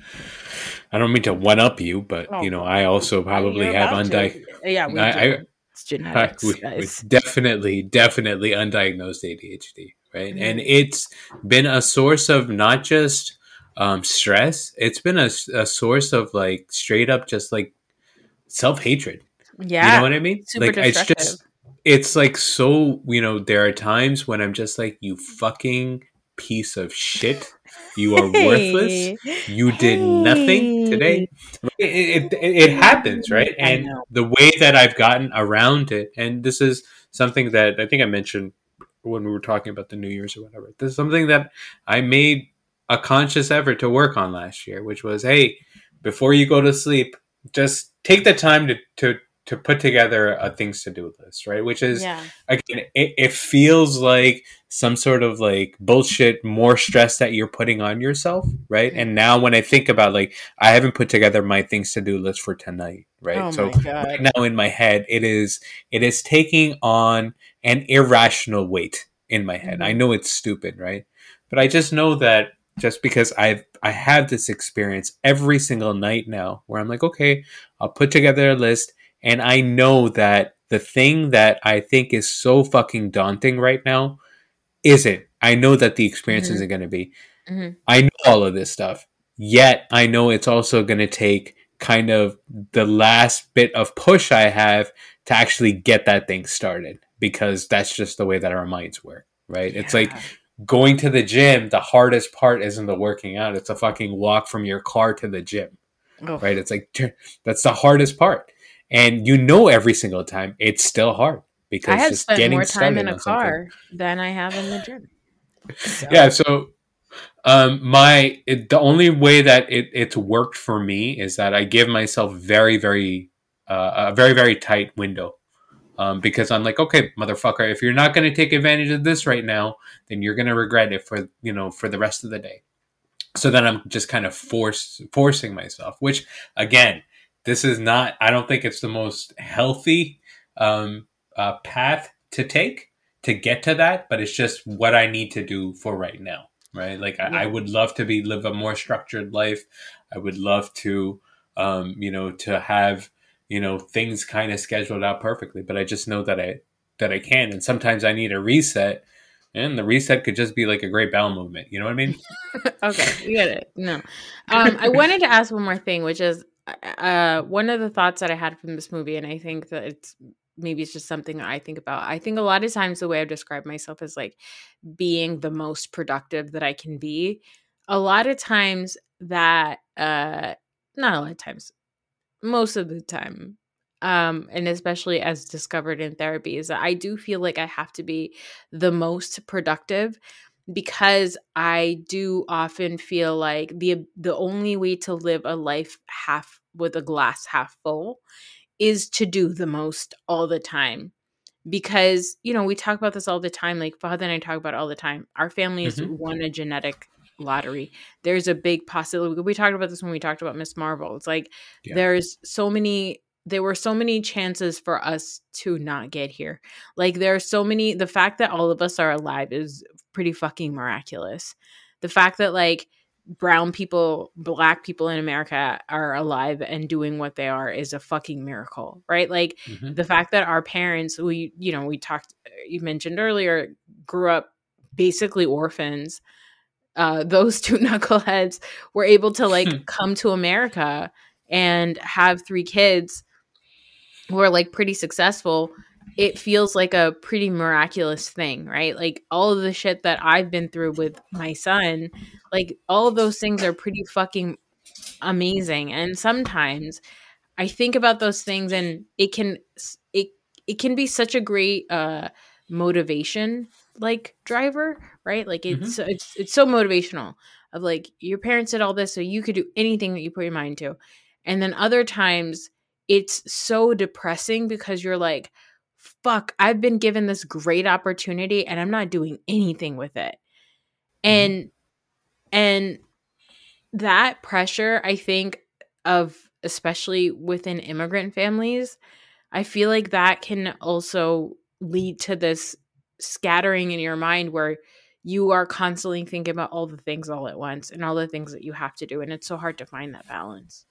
I don't mean to one up you, but oh, you know, I also probably have undiagnosed. Yeah, we I, do. I, it's genetics. I, we, it's definitely, definitely undiagnosed A D H D, right? Mm-hmm. And it's been a source of not just um, stress; it's been a, a source of like straight up just like self hatred. Yeah, you know what I mean? Super like it's just, it's like so. You know, there are times when I'm just like, you fucking piece of shit. You are hey, worthless. You did hey. nothing today. It, it, it happens, right? And the way that I've gotten around it, and this is something that I think I mentioned when we were talking about the New Year's or whatever. This is something that I made a conscious effort to work on last year, which was, hey, before you go to sleep, just take the time to to to put together a things to do list, right? Which is, yeah. again, it, it feels like some sort of like bullshit, more stress that you're putting on yourself, right? Mm-hmm. And now when I think about like, I haven't put together my things to do list for tonight, right? Oh so my God. Right now in my head, it is it is taking on an irrational weight in my head. Mm-hmm. I know it's stupid, right? But I just know that just because I've I have this experience every single night now where I'm like, okay, I'll put together a list. And I know that the thing that I think is so fucking daunting right now isn't. I know that the experience mm-hmm. isn't going to be. Mm-hmm. I know all of this stuff. Yet I know it's also going to take kind of the last bit of push I have to actually get that thing started, because that's just the way that our minds work, right? Yeah. It's like going to the gym. The hardest part isn't the working out. It's a fucking walk from your car to the gym, oh. right? It's like, that's the hardest part. And you know, every single time it's still hard because I have just spent getting more time in a something. car than I have in the gym. So. Yeah. So, um, my, it, the only way that it, it's worked for me is that I give myself very, very, uh, a very, very tight window. Um, because I'm like, okay, motherfucker, if you're not going to take advantage of this right now, then you're going to regret it for, you know, for the rest of the day. So then I'm just kind of force, forcing myself, which again, this is not, I don't think it's the most healthy um, uh, path to take to get to that, but it's just what I need to do for right now, right? Like I, yeah. I would love to be live a more structured life. I would love to, um, you know, to have, you know, things kind of scheduled out perfectly, but I just know that I, that I can. And sometimes I need a reset, and the reset could just be like a great bowel movement. You know what I mean? Okay. You get it. No. Um, I wanted to ask one more thing, which is, Uh, one of the thoughts that I had from this movie, and I think that it's maybe it's just something that I think about. I think a lot of times the way I've described myself is like being the most productive that I can be. A lot of times that, uh, not a lot of times, most of the time, um, and especially as discovered in therapy, is that I do feel like I have to be the most productive. Because I do often feel like the the only way to live a life half with a glass half full is to do the most all the time. Because, you know, we talk about this all the time. Like Father and I talk about it all the time. Our family has mm-hmm. won a genetic lottery. There's a big possibility. We talked about this when we talked about Miss Marvel. It's like yeah. there's so many there were so many chances for us to not get here. Like there are so many, the fact that all of us are alive is pretty fucking miraculous. The fact that like brown people, black people in America are alive and doing what they are is a fucking miracle, right? Like mm-hmm. the fact that our parents, we, you know, we talked, you mentioned earlier, grew up basically orphans. Uh, those two knuckleheads were able to like come to America and have three kids who are like pretty successful. It feels like a pretty miraculous thing, right? Like all of the shit that I've been through with my son, like all of those things are pretty fucking amazing. And sometimes I think about those things and it can, it, it can be such a great, uh, motivation like driver, right? Like it's, mm-hmm. it's, it's so motivational of like your parents did all this, so you could do anything that you put your mind to. And then other times it's so depressing because you're like, fuck, I've been given this great opportunity and I'm not doing anything with it. And And that pressure, I think, of especially within immigrant families, I feel like that can also lead to this scattering in your mind where you are constantly thinking about all the things all at once and all the things that you have to do. And it's so hard to find that balance.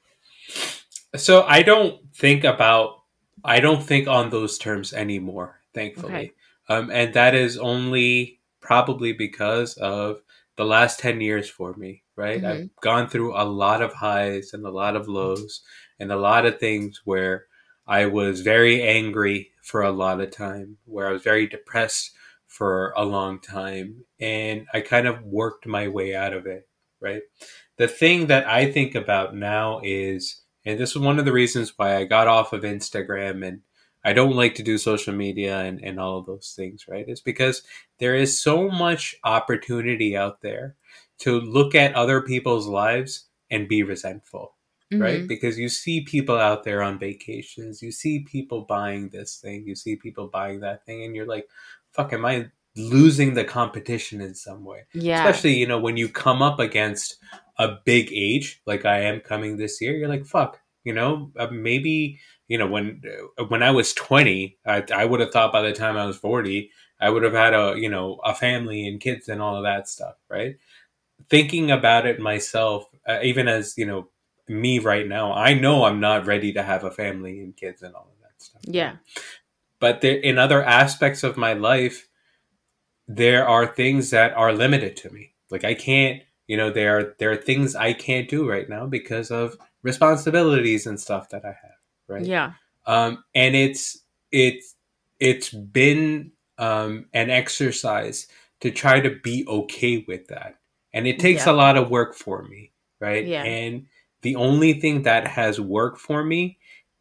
So I don't think about, I don't think on those terms anymore, thankfully. Okay. Um, and that is only probably because of the last ten years for me, right? Mhm. I've gone through a lot of highs and a lot of lows and a lot of things where I was very angry for a lot of time, where I was very depressed for a long time. And I kind of worked my way out of it, right? The thing that I think about now is, and this is one of the reasons why I got off of Instagram and I don't like to do social media and, and all of those things, right? It's because there is so much opportunity out there to look at other people's lives and be resentful, mm-hmm. right? Because you see people out there on vacations, you see people buying this thing, you see people buying that thing, and you're like, fuck, am I losing the competition in some way? Yeah. Especially, you know, when you come up against a big age, like I am coming this year, you're like, fuck, you know, uh, maybe, you know, when, uh, when I was twenty, I, I would have thought by the time I was forty, I would have had a, you know, a family and kids and all of that stuff. Right. Thinking about it myself, uh, even as, you know, me right now, I know I'm not ready to have a family and kids and all of that stuff. Yeah. Right? But there, in other aspects of my life, there are things that are limited to me. Like I can't, you know, there are, there are things I can't do right now because of responsibilities and stuff that I have. Right. Yeah. Um, and it's, it's, it's been, um, an exercise to try to be okay with that. And it takes Yeah. a lot of work for me. Right. Yeah. And the only thing that has worked for me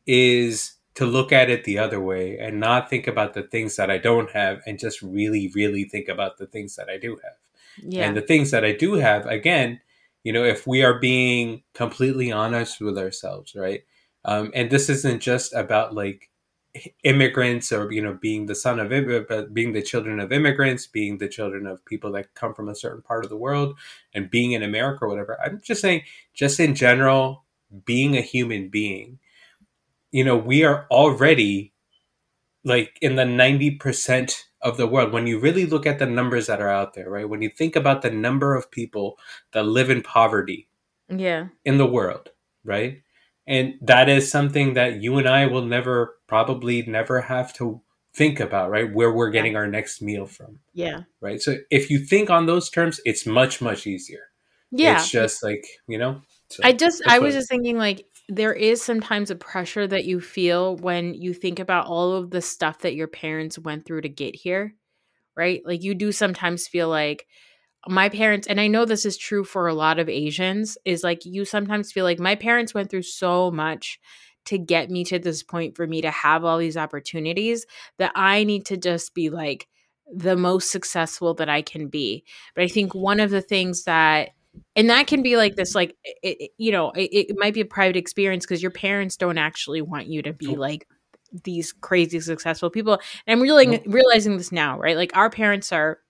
is to look at it the other way and not think about the things that I don't have and just really, really think about the things that I do have. Yeah. And the things that I do have, again, you know, if we are being completely honest with ourselves, right? Um, and this isn't just about like immigrants or, you know, being the son of, but being the children of immigrants, being the children of people that come from a certain part of the world and being in America or whatever. I'm just saying, just in general, being a human being, you know, we are already like in the ninety percent of the world. When you really look at the numbers that are out there, right? When you think about the number of people that live in poverty yeah. in the world, right? And that is something that you and I will never, probably never have to think about, right? Where we're getting our next meal from. Yeah. Right. So if you think on those terms, it's much, much easier. Yeah. It's just like, you know, so I just, I was just thinking like, there is sometimes a pressure that you feel when you think about all of the stuff that your parents went through to get here, right? Like you do sometimes feel like my parents, and I know this is true for a lot of Asians, is like you sometimes feel like my parents went through so much to get me to this point for me to have all these opportunities that I need to just be like the most successful that I can be. But I think one of the things that, and that can be like this, like, it, it, you know, it, it might be a private experience because your parents don't actually want you to be like these crazy successful people. And I'm really nope. realizing this now, right? Like our parents are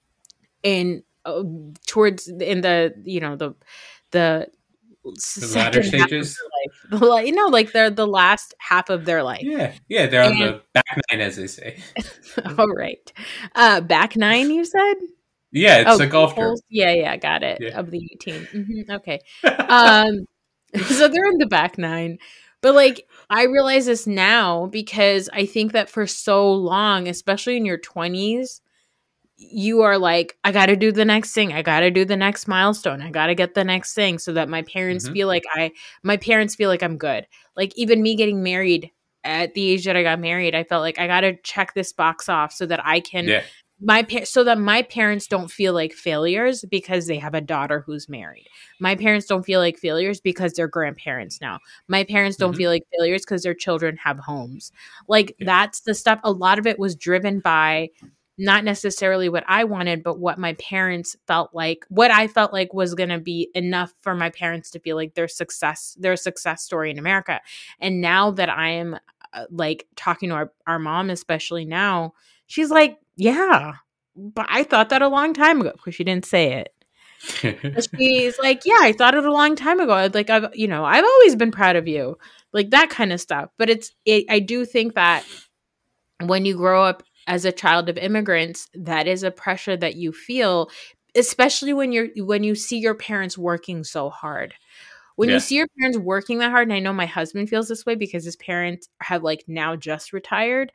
in uh, towards in the, you know, the, the, the latter stages, of life. You know, like they're the last half of their life. Yeah, yeah, they're and, on the back nine, as they say. All right, uh, back nine, you said. Yeah, it's oh, a golf term. Yeah, yeah, got it. Yeah. Of the eighteen. Mm-hmm. Okay. um, so they're in the back nine. But like, I realize this now because I think that for so long, especially in your twenties, you are like, I got to do the next thing. I got to do the next milestone. I got to get the next thing so that my parents mm-hmm. feel like I, my parents feel like I'm good. Like even me getting married at the age that I got married, I felt like I got to check this box off so that I can, yeah. my pa- so that my parents don't feel like failures because they have a daughter who's married. My parents don't feel like failures because they're grandparents now. My parents don't mm-hmm. feel like failures because their children have homes. Like yeah. that's the stuff. A lot of it was driven by not necessarily what I wanted, but what my parents felt like, what I felt like was going to be enough for my parents to feel like their success, their success story in America. And now that I am uh, like talking to our, our mom, especially now, she's like, yeah, but I thought that a long time ago because she didn't say it. She's like, yeah, I thought it a long time ago. I'd like, I've, you know, I've always been proud of you, like that kind of stuff. But it's, it, I do think that when you grow up as a child of immigrants, that is a pressure that you feel, especially when you're, when you see your parents working so hard. When yeah. you see your parents working that hard, and I know my husband feels this way because his parents have like now just retired.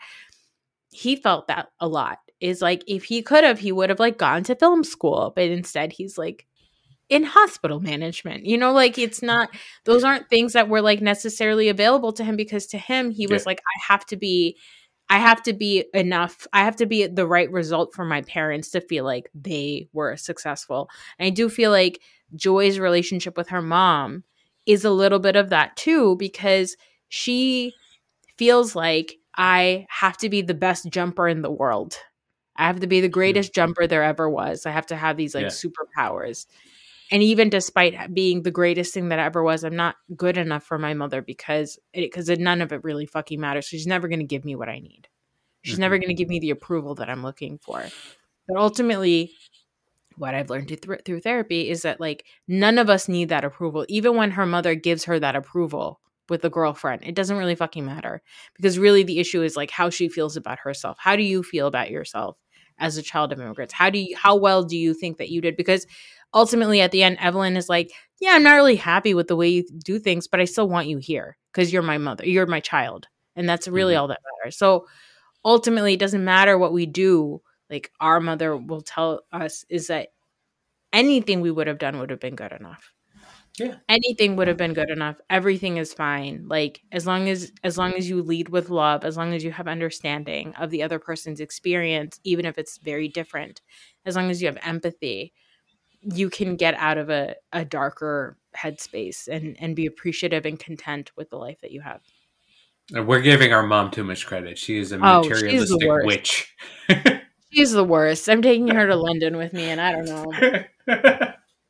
He felt that a lot. Is like, if he could have, he would have like gone to film school, but instead he's like in hospital management, you know, like it's not, those aren't things that were like necessarily available to him, because to him, he was yeah. like, I have to be, I have to be enough. I have to be the right result for my parents to feel like they were successful. And I do feel like Joy's relationship with her mom is a little bit of that too, because she feels like I have to be the best jumper in the world. I have to be the greatest jumper there ever was. I have to have these like yeah. superpowers. And even despite being the greatest thing that ever was, I'm not good enough for my mother because because none of it really fucking matters. She's never going to give me what I need. She's mm-hmm. never going to give me the approval that I'm looking for. But ultimately, what I've learned through, through therapy is that like none of us need that approval. Even when her mother gives her that approval with a girlfriend, it doesn't really fucking matter, because really the issue is like how she feels about herself. How do you feel about yourself as a child of immigrants? How do you, how well do you think that you did? Because ultimately at the end, Evelyn is like, yeah, I'm not really happy with the way you do things, but I still want you here because you're my mother, you're my child. And that's really mm-hmm. all that matters. So ultimately it doesn't matter what we do. Like our mother will tell us is that anything we would have done would have been good enough. Yeah. Anything would have been good enough. Everything is fine. Like as long as as long as you lead with love, as long as you have understanding of the other person's experience, even if it's very different, as long as you have empathy, you can get out of a, a darker headspace and, and be appreciative and content with the life that you have. We're giving our mom too much credit. She is a materialistic oh, witch. She's the worst. I'm taking her to London with me, and I don't know.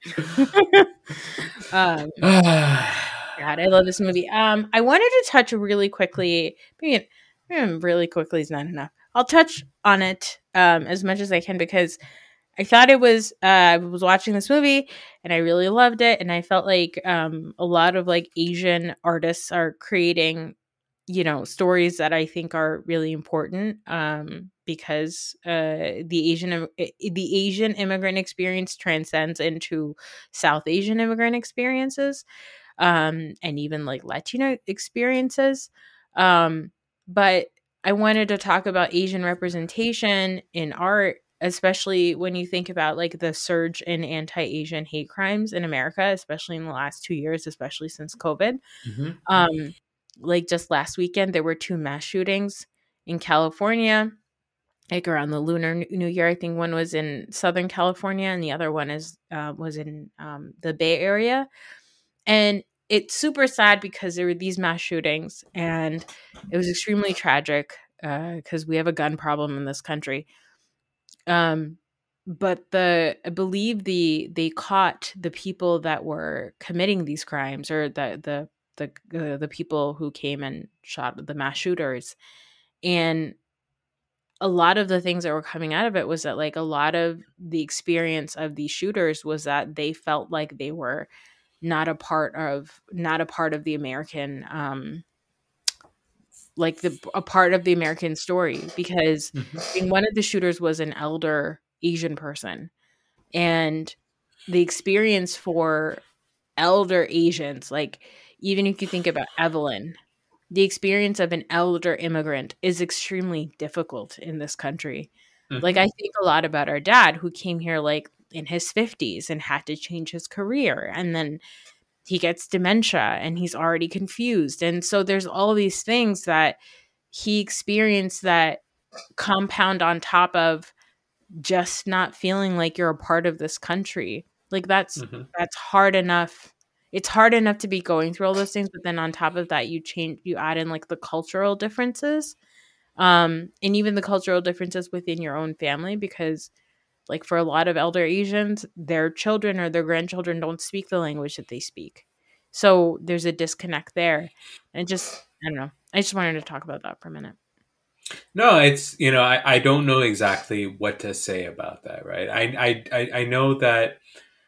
um, God, I love this movie. Um, I wanted to touch really quickly. Maybe, maybe really quickly is not enough. I'll touch on it um, as much as I can because I thought it was. Uh, I was watching this movie and I really loved it, and I felt like um, a lot of like Asian artists are creating, you know, stories that I think are really important um, because uh, the Asian the Asian immigrant experience transcends into South Asian immigrant experiences um, and even like Latino experiences. Um, but I wanted to talk about Asian representation in art, especially when you think about like the surge in anti-Asian hate crimes in America, especially in the last two years, especially since COVID. Mm-hmm. Um, like just last weekend, there were two mass shootings in California, like around the Lunar New Year. I think one was in Southern California and the other one is uh, was in um, the Bay Area. And it's super sad because there were these mass shootings and it was extremely tragic because uh, we have a gun problem in this country. Um, but the I believe the they caught the people that were committing these crimes, or the the the uh, the people who came and shot the mass shooters. And a lot of the things that were coming out of it was that like a lot of the experience of these shooters was that they felt like they were not a part of not a part of the American um like the a part of the American story, because mm-hmm. one of the shooters was an elder Asian person, and the experience for elder Asians, like even if you think about Evelyn, the experience of an elder immigrant is extremely difficult in this country. Mm-hmm. Like I think a lot about our dad who came here like in his fifties and had to change his career, and then he gets dementia and he's already confused. And so there's all these things that he experienced that compound on top of just not feeling like you're a part of this country. Like that's, mm-hmm. that's hard enough. It's hard enough to be going through all those things, but then on top of that, you change, you add in like the cultural differences, um, and even the cultural differences within your own family, because like for a lot of elder Asians, their children or their grandchildren don't speak the language that they speak. So there's a disconnect there. And just, I don't know. I just wanted to talk about that for a minute. No, it's, you know, I, I don't know exactly what to say about that, right? I, I, I know that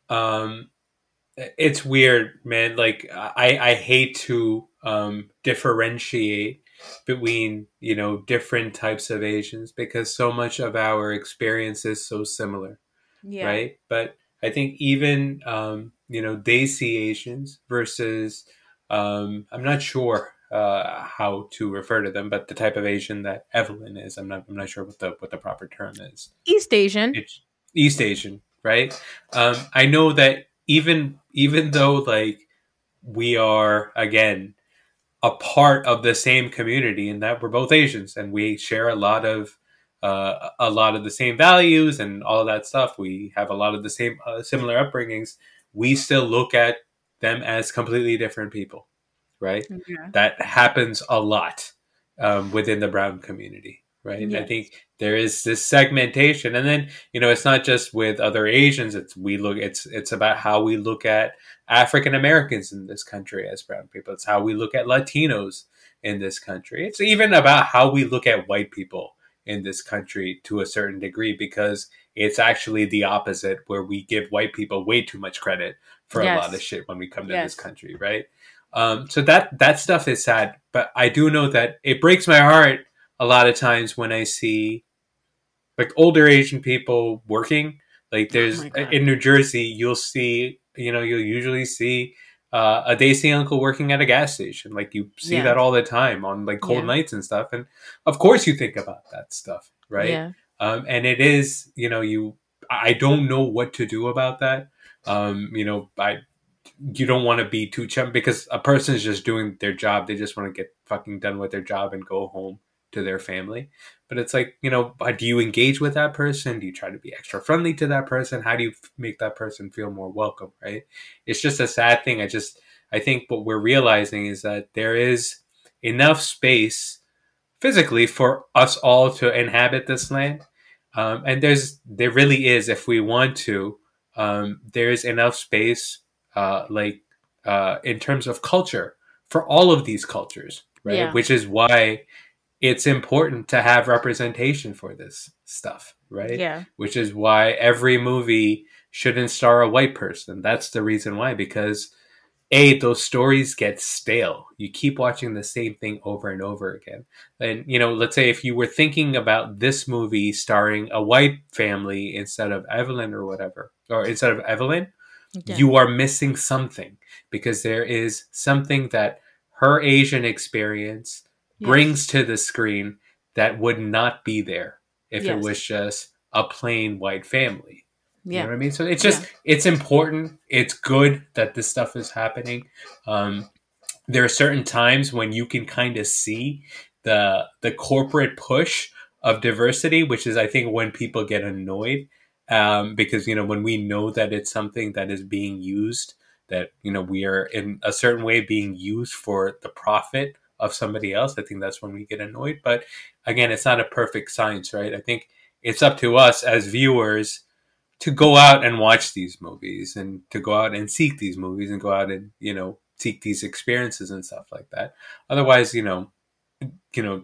um, it's weird, man. Like I, I hate to um, differentiate between, you know, different types of Asians because so much of our experience is so similar, Yeah. right? But I think even um, you know, Desi Asians versus um, I'm not sure uh, how to refer to them, but the type of Asian that Evelyn is, I'm not I'm not sure what the what the proper term is. East Asian. It's East Asian, right? Um, I know that even even though like we are again a part of the same community in that we're both Asians and we share a lot of uh, a lot of the same values and all of that stuff. We have a lot of the same uh, similar upbringings. We still look at them as completely different people, right? Yeah. That happens a lot um, within the brown community, right? Yes. I think there is this segmentation, and then you know it's not just with other Asians. It's we look. It's it's about how we look at African Americans in this country as brown people. It's how we look at Latinos in this country. It's even about how we look at white people in this country to a certain degree, because it's actually the opposite, where we give white people way too much credit for yes. a lot of shit when we come to yes. this country, right? Um, so that that stuff is sad, but I do know that it breaks my heart a lot of times when I see like older Asian people working. Like there's oh in New Jersey, you'll see, you know, you'll usually see uh, a Desi uncle working at a gas station. Like you see yeah. that all the time on like cold yeah. nights and stuff. And of course you think about that stuff, right? Yeah. Um, and it is, you know, you, I don't know what to do about that. Um, you know, I, you don't want to be too chum because a person is just doing their job. They just want to get fucking done with their job and go home to their family. But it's like, you know, do you engage with that person? Do you try to be extra friendly to that person? How do you make that person feel more welcome, right? It's just a sad thing. I just, I think what we're realizing is that there is enough space physically for us all to inhabit this land. Um, and there's, there really is, if we want to, um, there's enough space, uh, like, uh, in terms of culture for all of these cultures, right? Yeah. Which is why it's important to have representation for this stuff, right? Yeah. Which is why every movie shouldn't star a white person. That's the reason why, because A, those stories get stale. You keep watching the same thing over and over again. And, you know, let's say if you were thinking about this movie starring a white family instead of Evelyn or whatever, or instead of Evelyn, yeah. you are missing something, because there is something that her Asian experience brings yes. to the screen that would not be there if yes. it was just a plain white family. You yeah. know what I mean? So it's just, yeah. it's important. It's good that this stuff is happening. Um, there are certain times when you can kind of see the the corporate push of diversity, which is, I think, when people get annoyed. Um, because, you know, when we know that it's something that is being used, that, you know, we are in a certain way being used for the profit of somebody else, I think that's when we get annoyed. But again, it's not a perfect science, right? I think it's up to us as viewers to go out and watch these movies and to go out and seek these movies and go out and, you know, seek these experiences and stuff like that. Otherwise, you know, you know,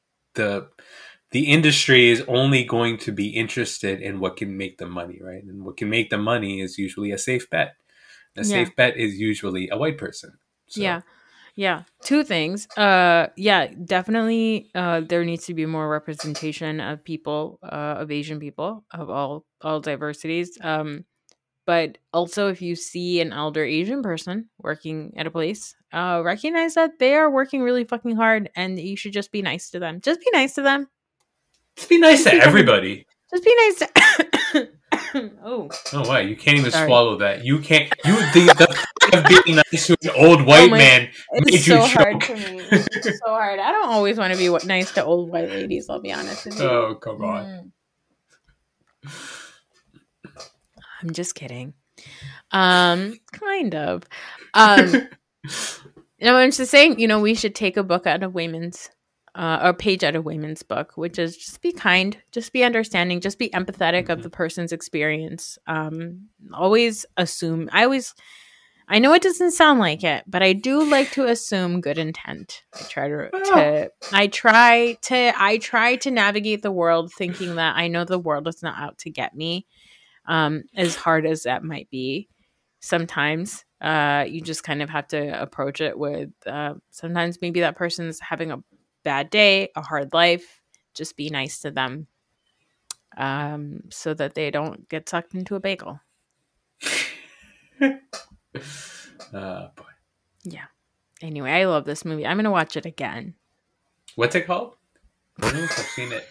the the industry is only going to be interested in what can make them money, right? And what can make them money is usually a safe bet. A yeah. safe bet is usually a white person. So. Yeah. Yeah. Two things. Uh, yeah, definitely. Uh, there needs to be more representation of people, uh, of Asian people, of all all diversities. Um, but also, if you see an elder Asian person working at a place, uh, recognize that they are working really fucking hard, and you should just be nice to them. Just be nice to them. Just be nice just to be everybody. Just be nice to. oh. Oh wow! You can't even Sorry. swallow that. You can't. You the, the of being nice to an old white oh my, man. It's so hard to me. It's so hard. I don't always want to be nice to old white ladies. I'll be honest with you. Oh come on. Mm. I'm just kidding. Um, kind of. Um, you know, I'm just saying. You know, we should take a book out of Wayman's. Uh, or page out of Wayman's book, which is just be kind, just be understanding, just be empathetic mm-hmm. of the person's experience. Um, always assume. I always, I know it doesn't sound like it, but I do like to assume good intent. I try to, to I try to, I try to navigate the world thinking that I know the world is not out to get me, um, as hard as that might be. sometimes. Uh, you just kind of have to approach it with uh, sometimes maybe that person's having a bad day, a hard life. Just be nice to them um, so that they don't get sucked into a bagel. Oh, boy. Yeah. Anyway, I love this movie. I'm going to watch it again. What's it called? I don't know if I've seen it.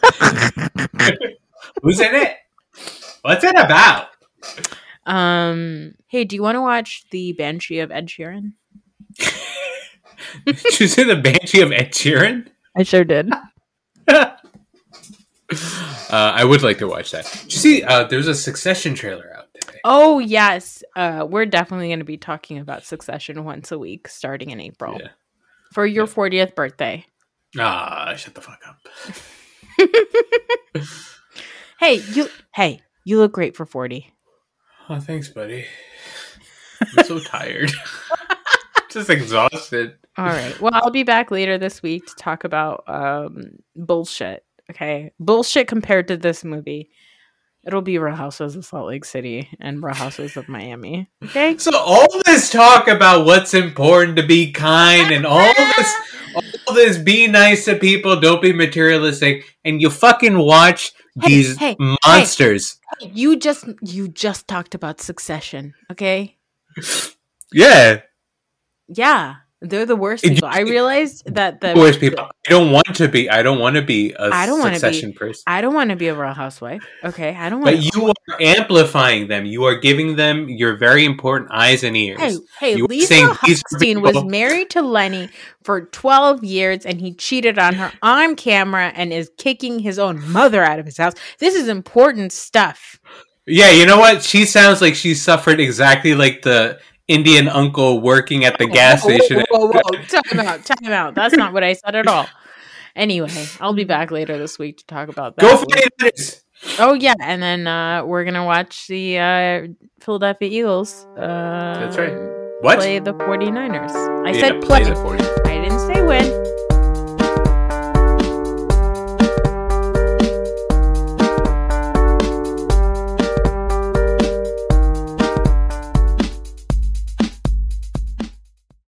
Who's in it? What's it about? Um. Hey, do you want to watch The Banshee of Ed Sheeran? Did you say The Banshee of Ed Sheeran? I sure did. uh, I would like to watch that. Did you see? Uh, there's a Succession trailer out today. Oh yes. Uh, we're definitely going to be talking about Succession once a week starting in April Yeah. for your Yeah. fortieth birthday. Ah, shut the fuck up. Hey, you. Hey, you look great for forty. Oh, thanks, buddy. I'm so tired. Just exhausted. All right. Well, I'll be back later this week to talk about um, bullshit. Okay, bullshit compared to this movie. It'll be Real Housewives of Salt Lake City and Real Housewives of Miami. Okay. So all this talk about what's important to be kind and all this, all this be nice to people, don't be materialistic, and you fucking watch Hey, these hey, monsters. Hey, you just you just talked about Succession. Okay. Yeah. Yeah. They're the worst It- people. I realized that the Worst people. I don't want to be. I don't want to be a I don't wanna be- Succession person. I don't want to be a Real Housewife. Okay, I don't want. But you are amplifying them. You are giving them your very important eyes and ears. Hey, hey, You were Lisa saying these Hochstein was people- married to Lenny for twelve years and he cheated on her on camera and is kicking his own mother out of his house. This is important stuff. Yeah, you know what? She sounds like she suffered exactly like the Indian uncle working at the gas Whoa, station. Whoa, whoa, whoa. Time out, time out. That's not what I said at all. Anyway, I'll be back later this week to talk about that. Go forty-niners! Oh, yeah. And then uh, we're going to watch the uh, Philadelphia Eagles. Uh, That's right. What? Play the forty-niners. I Yeah, said play. the forty. I didn't say when.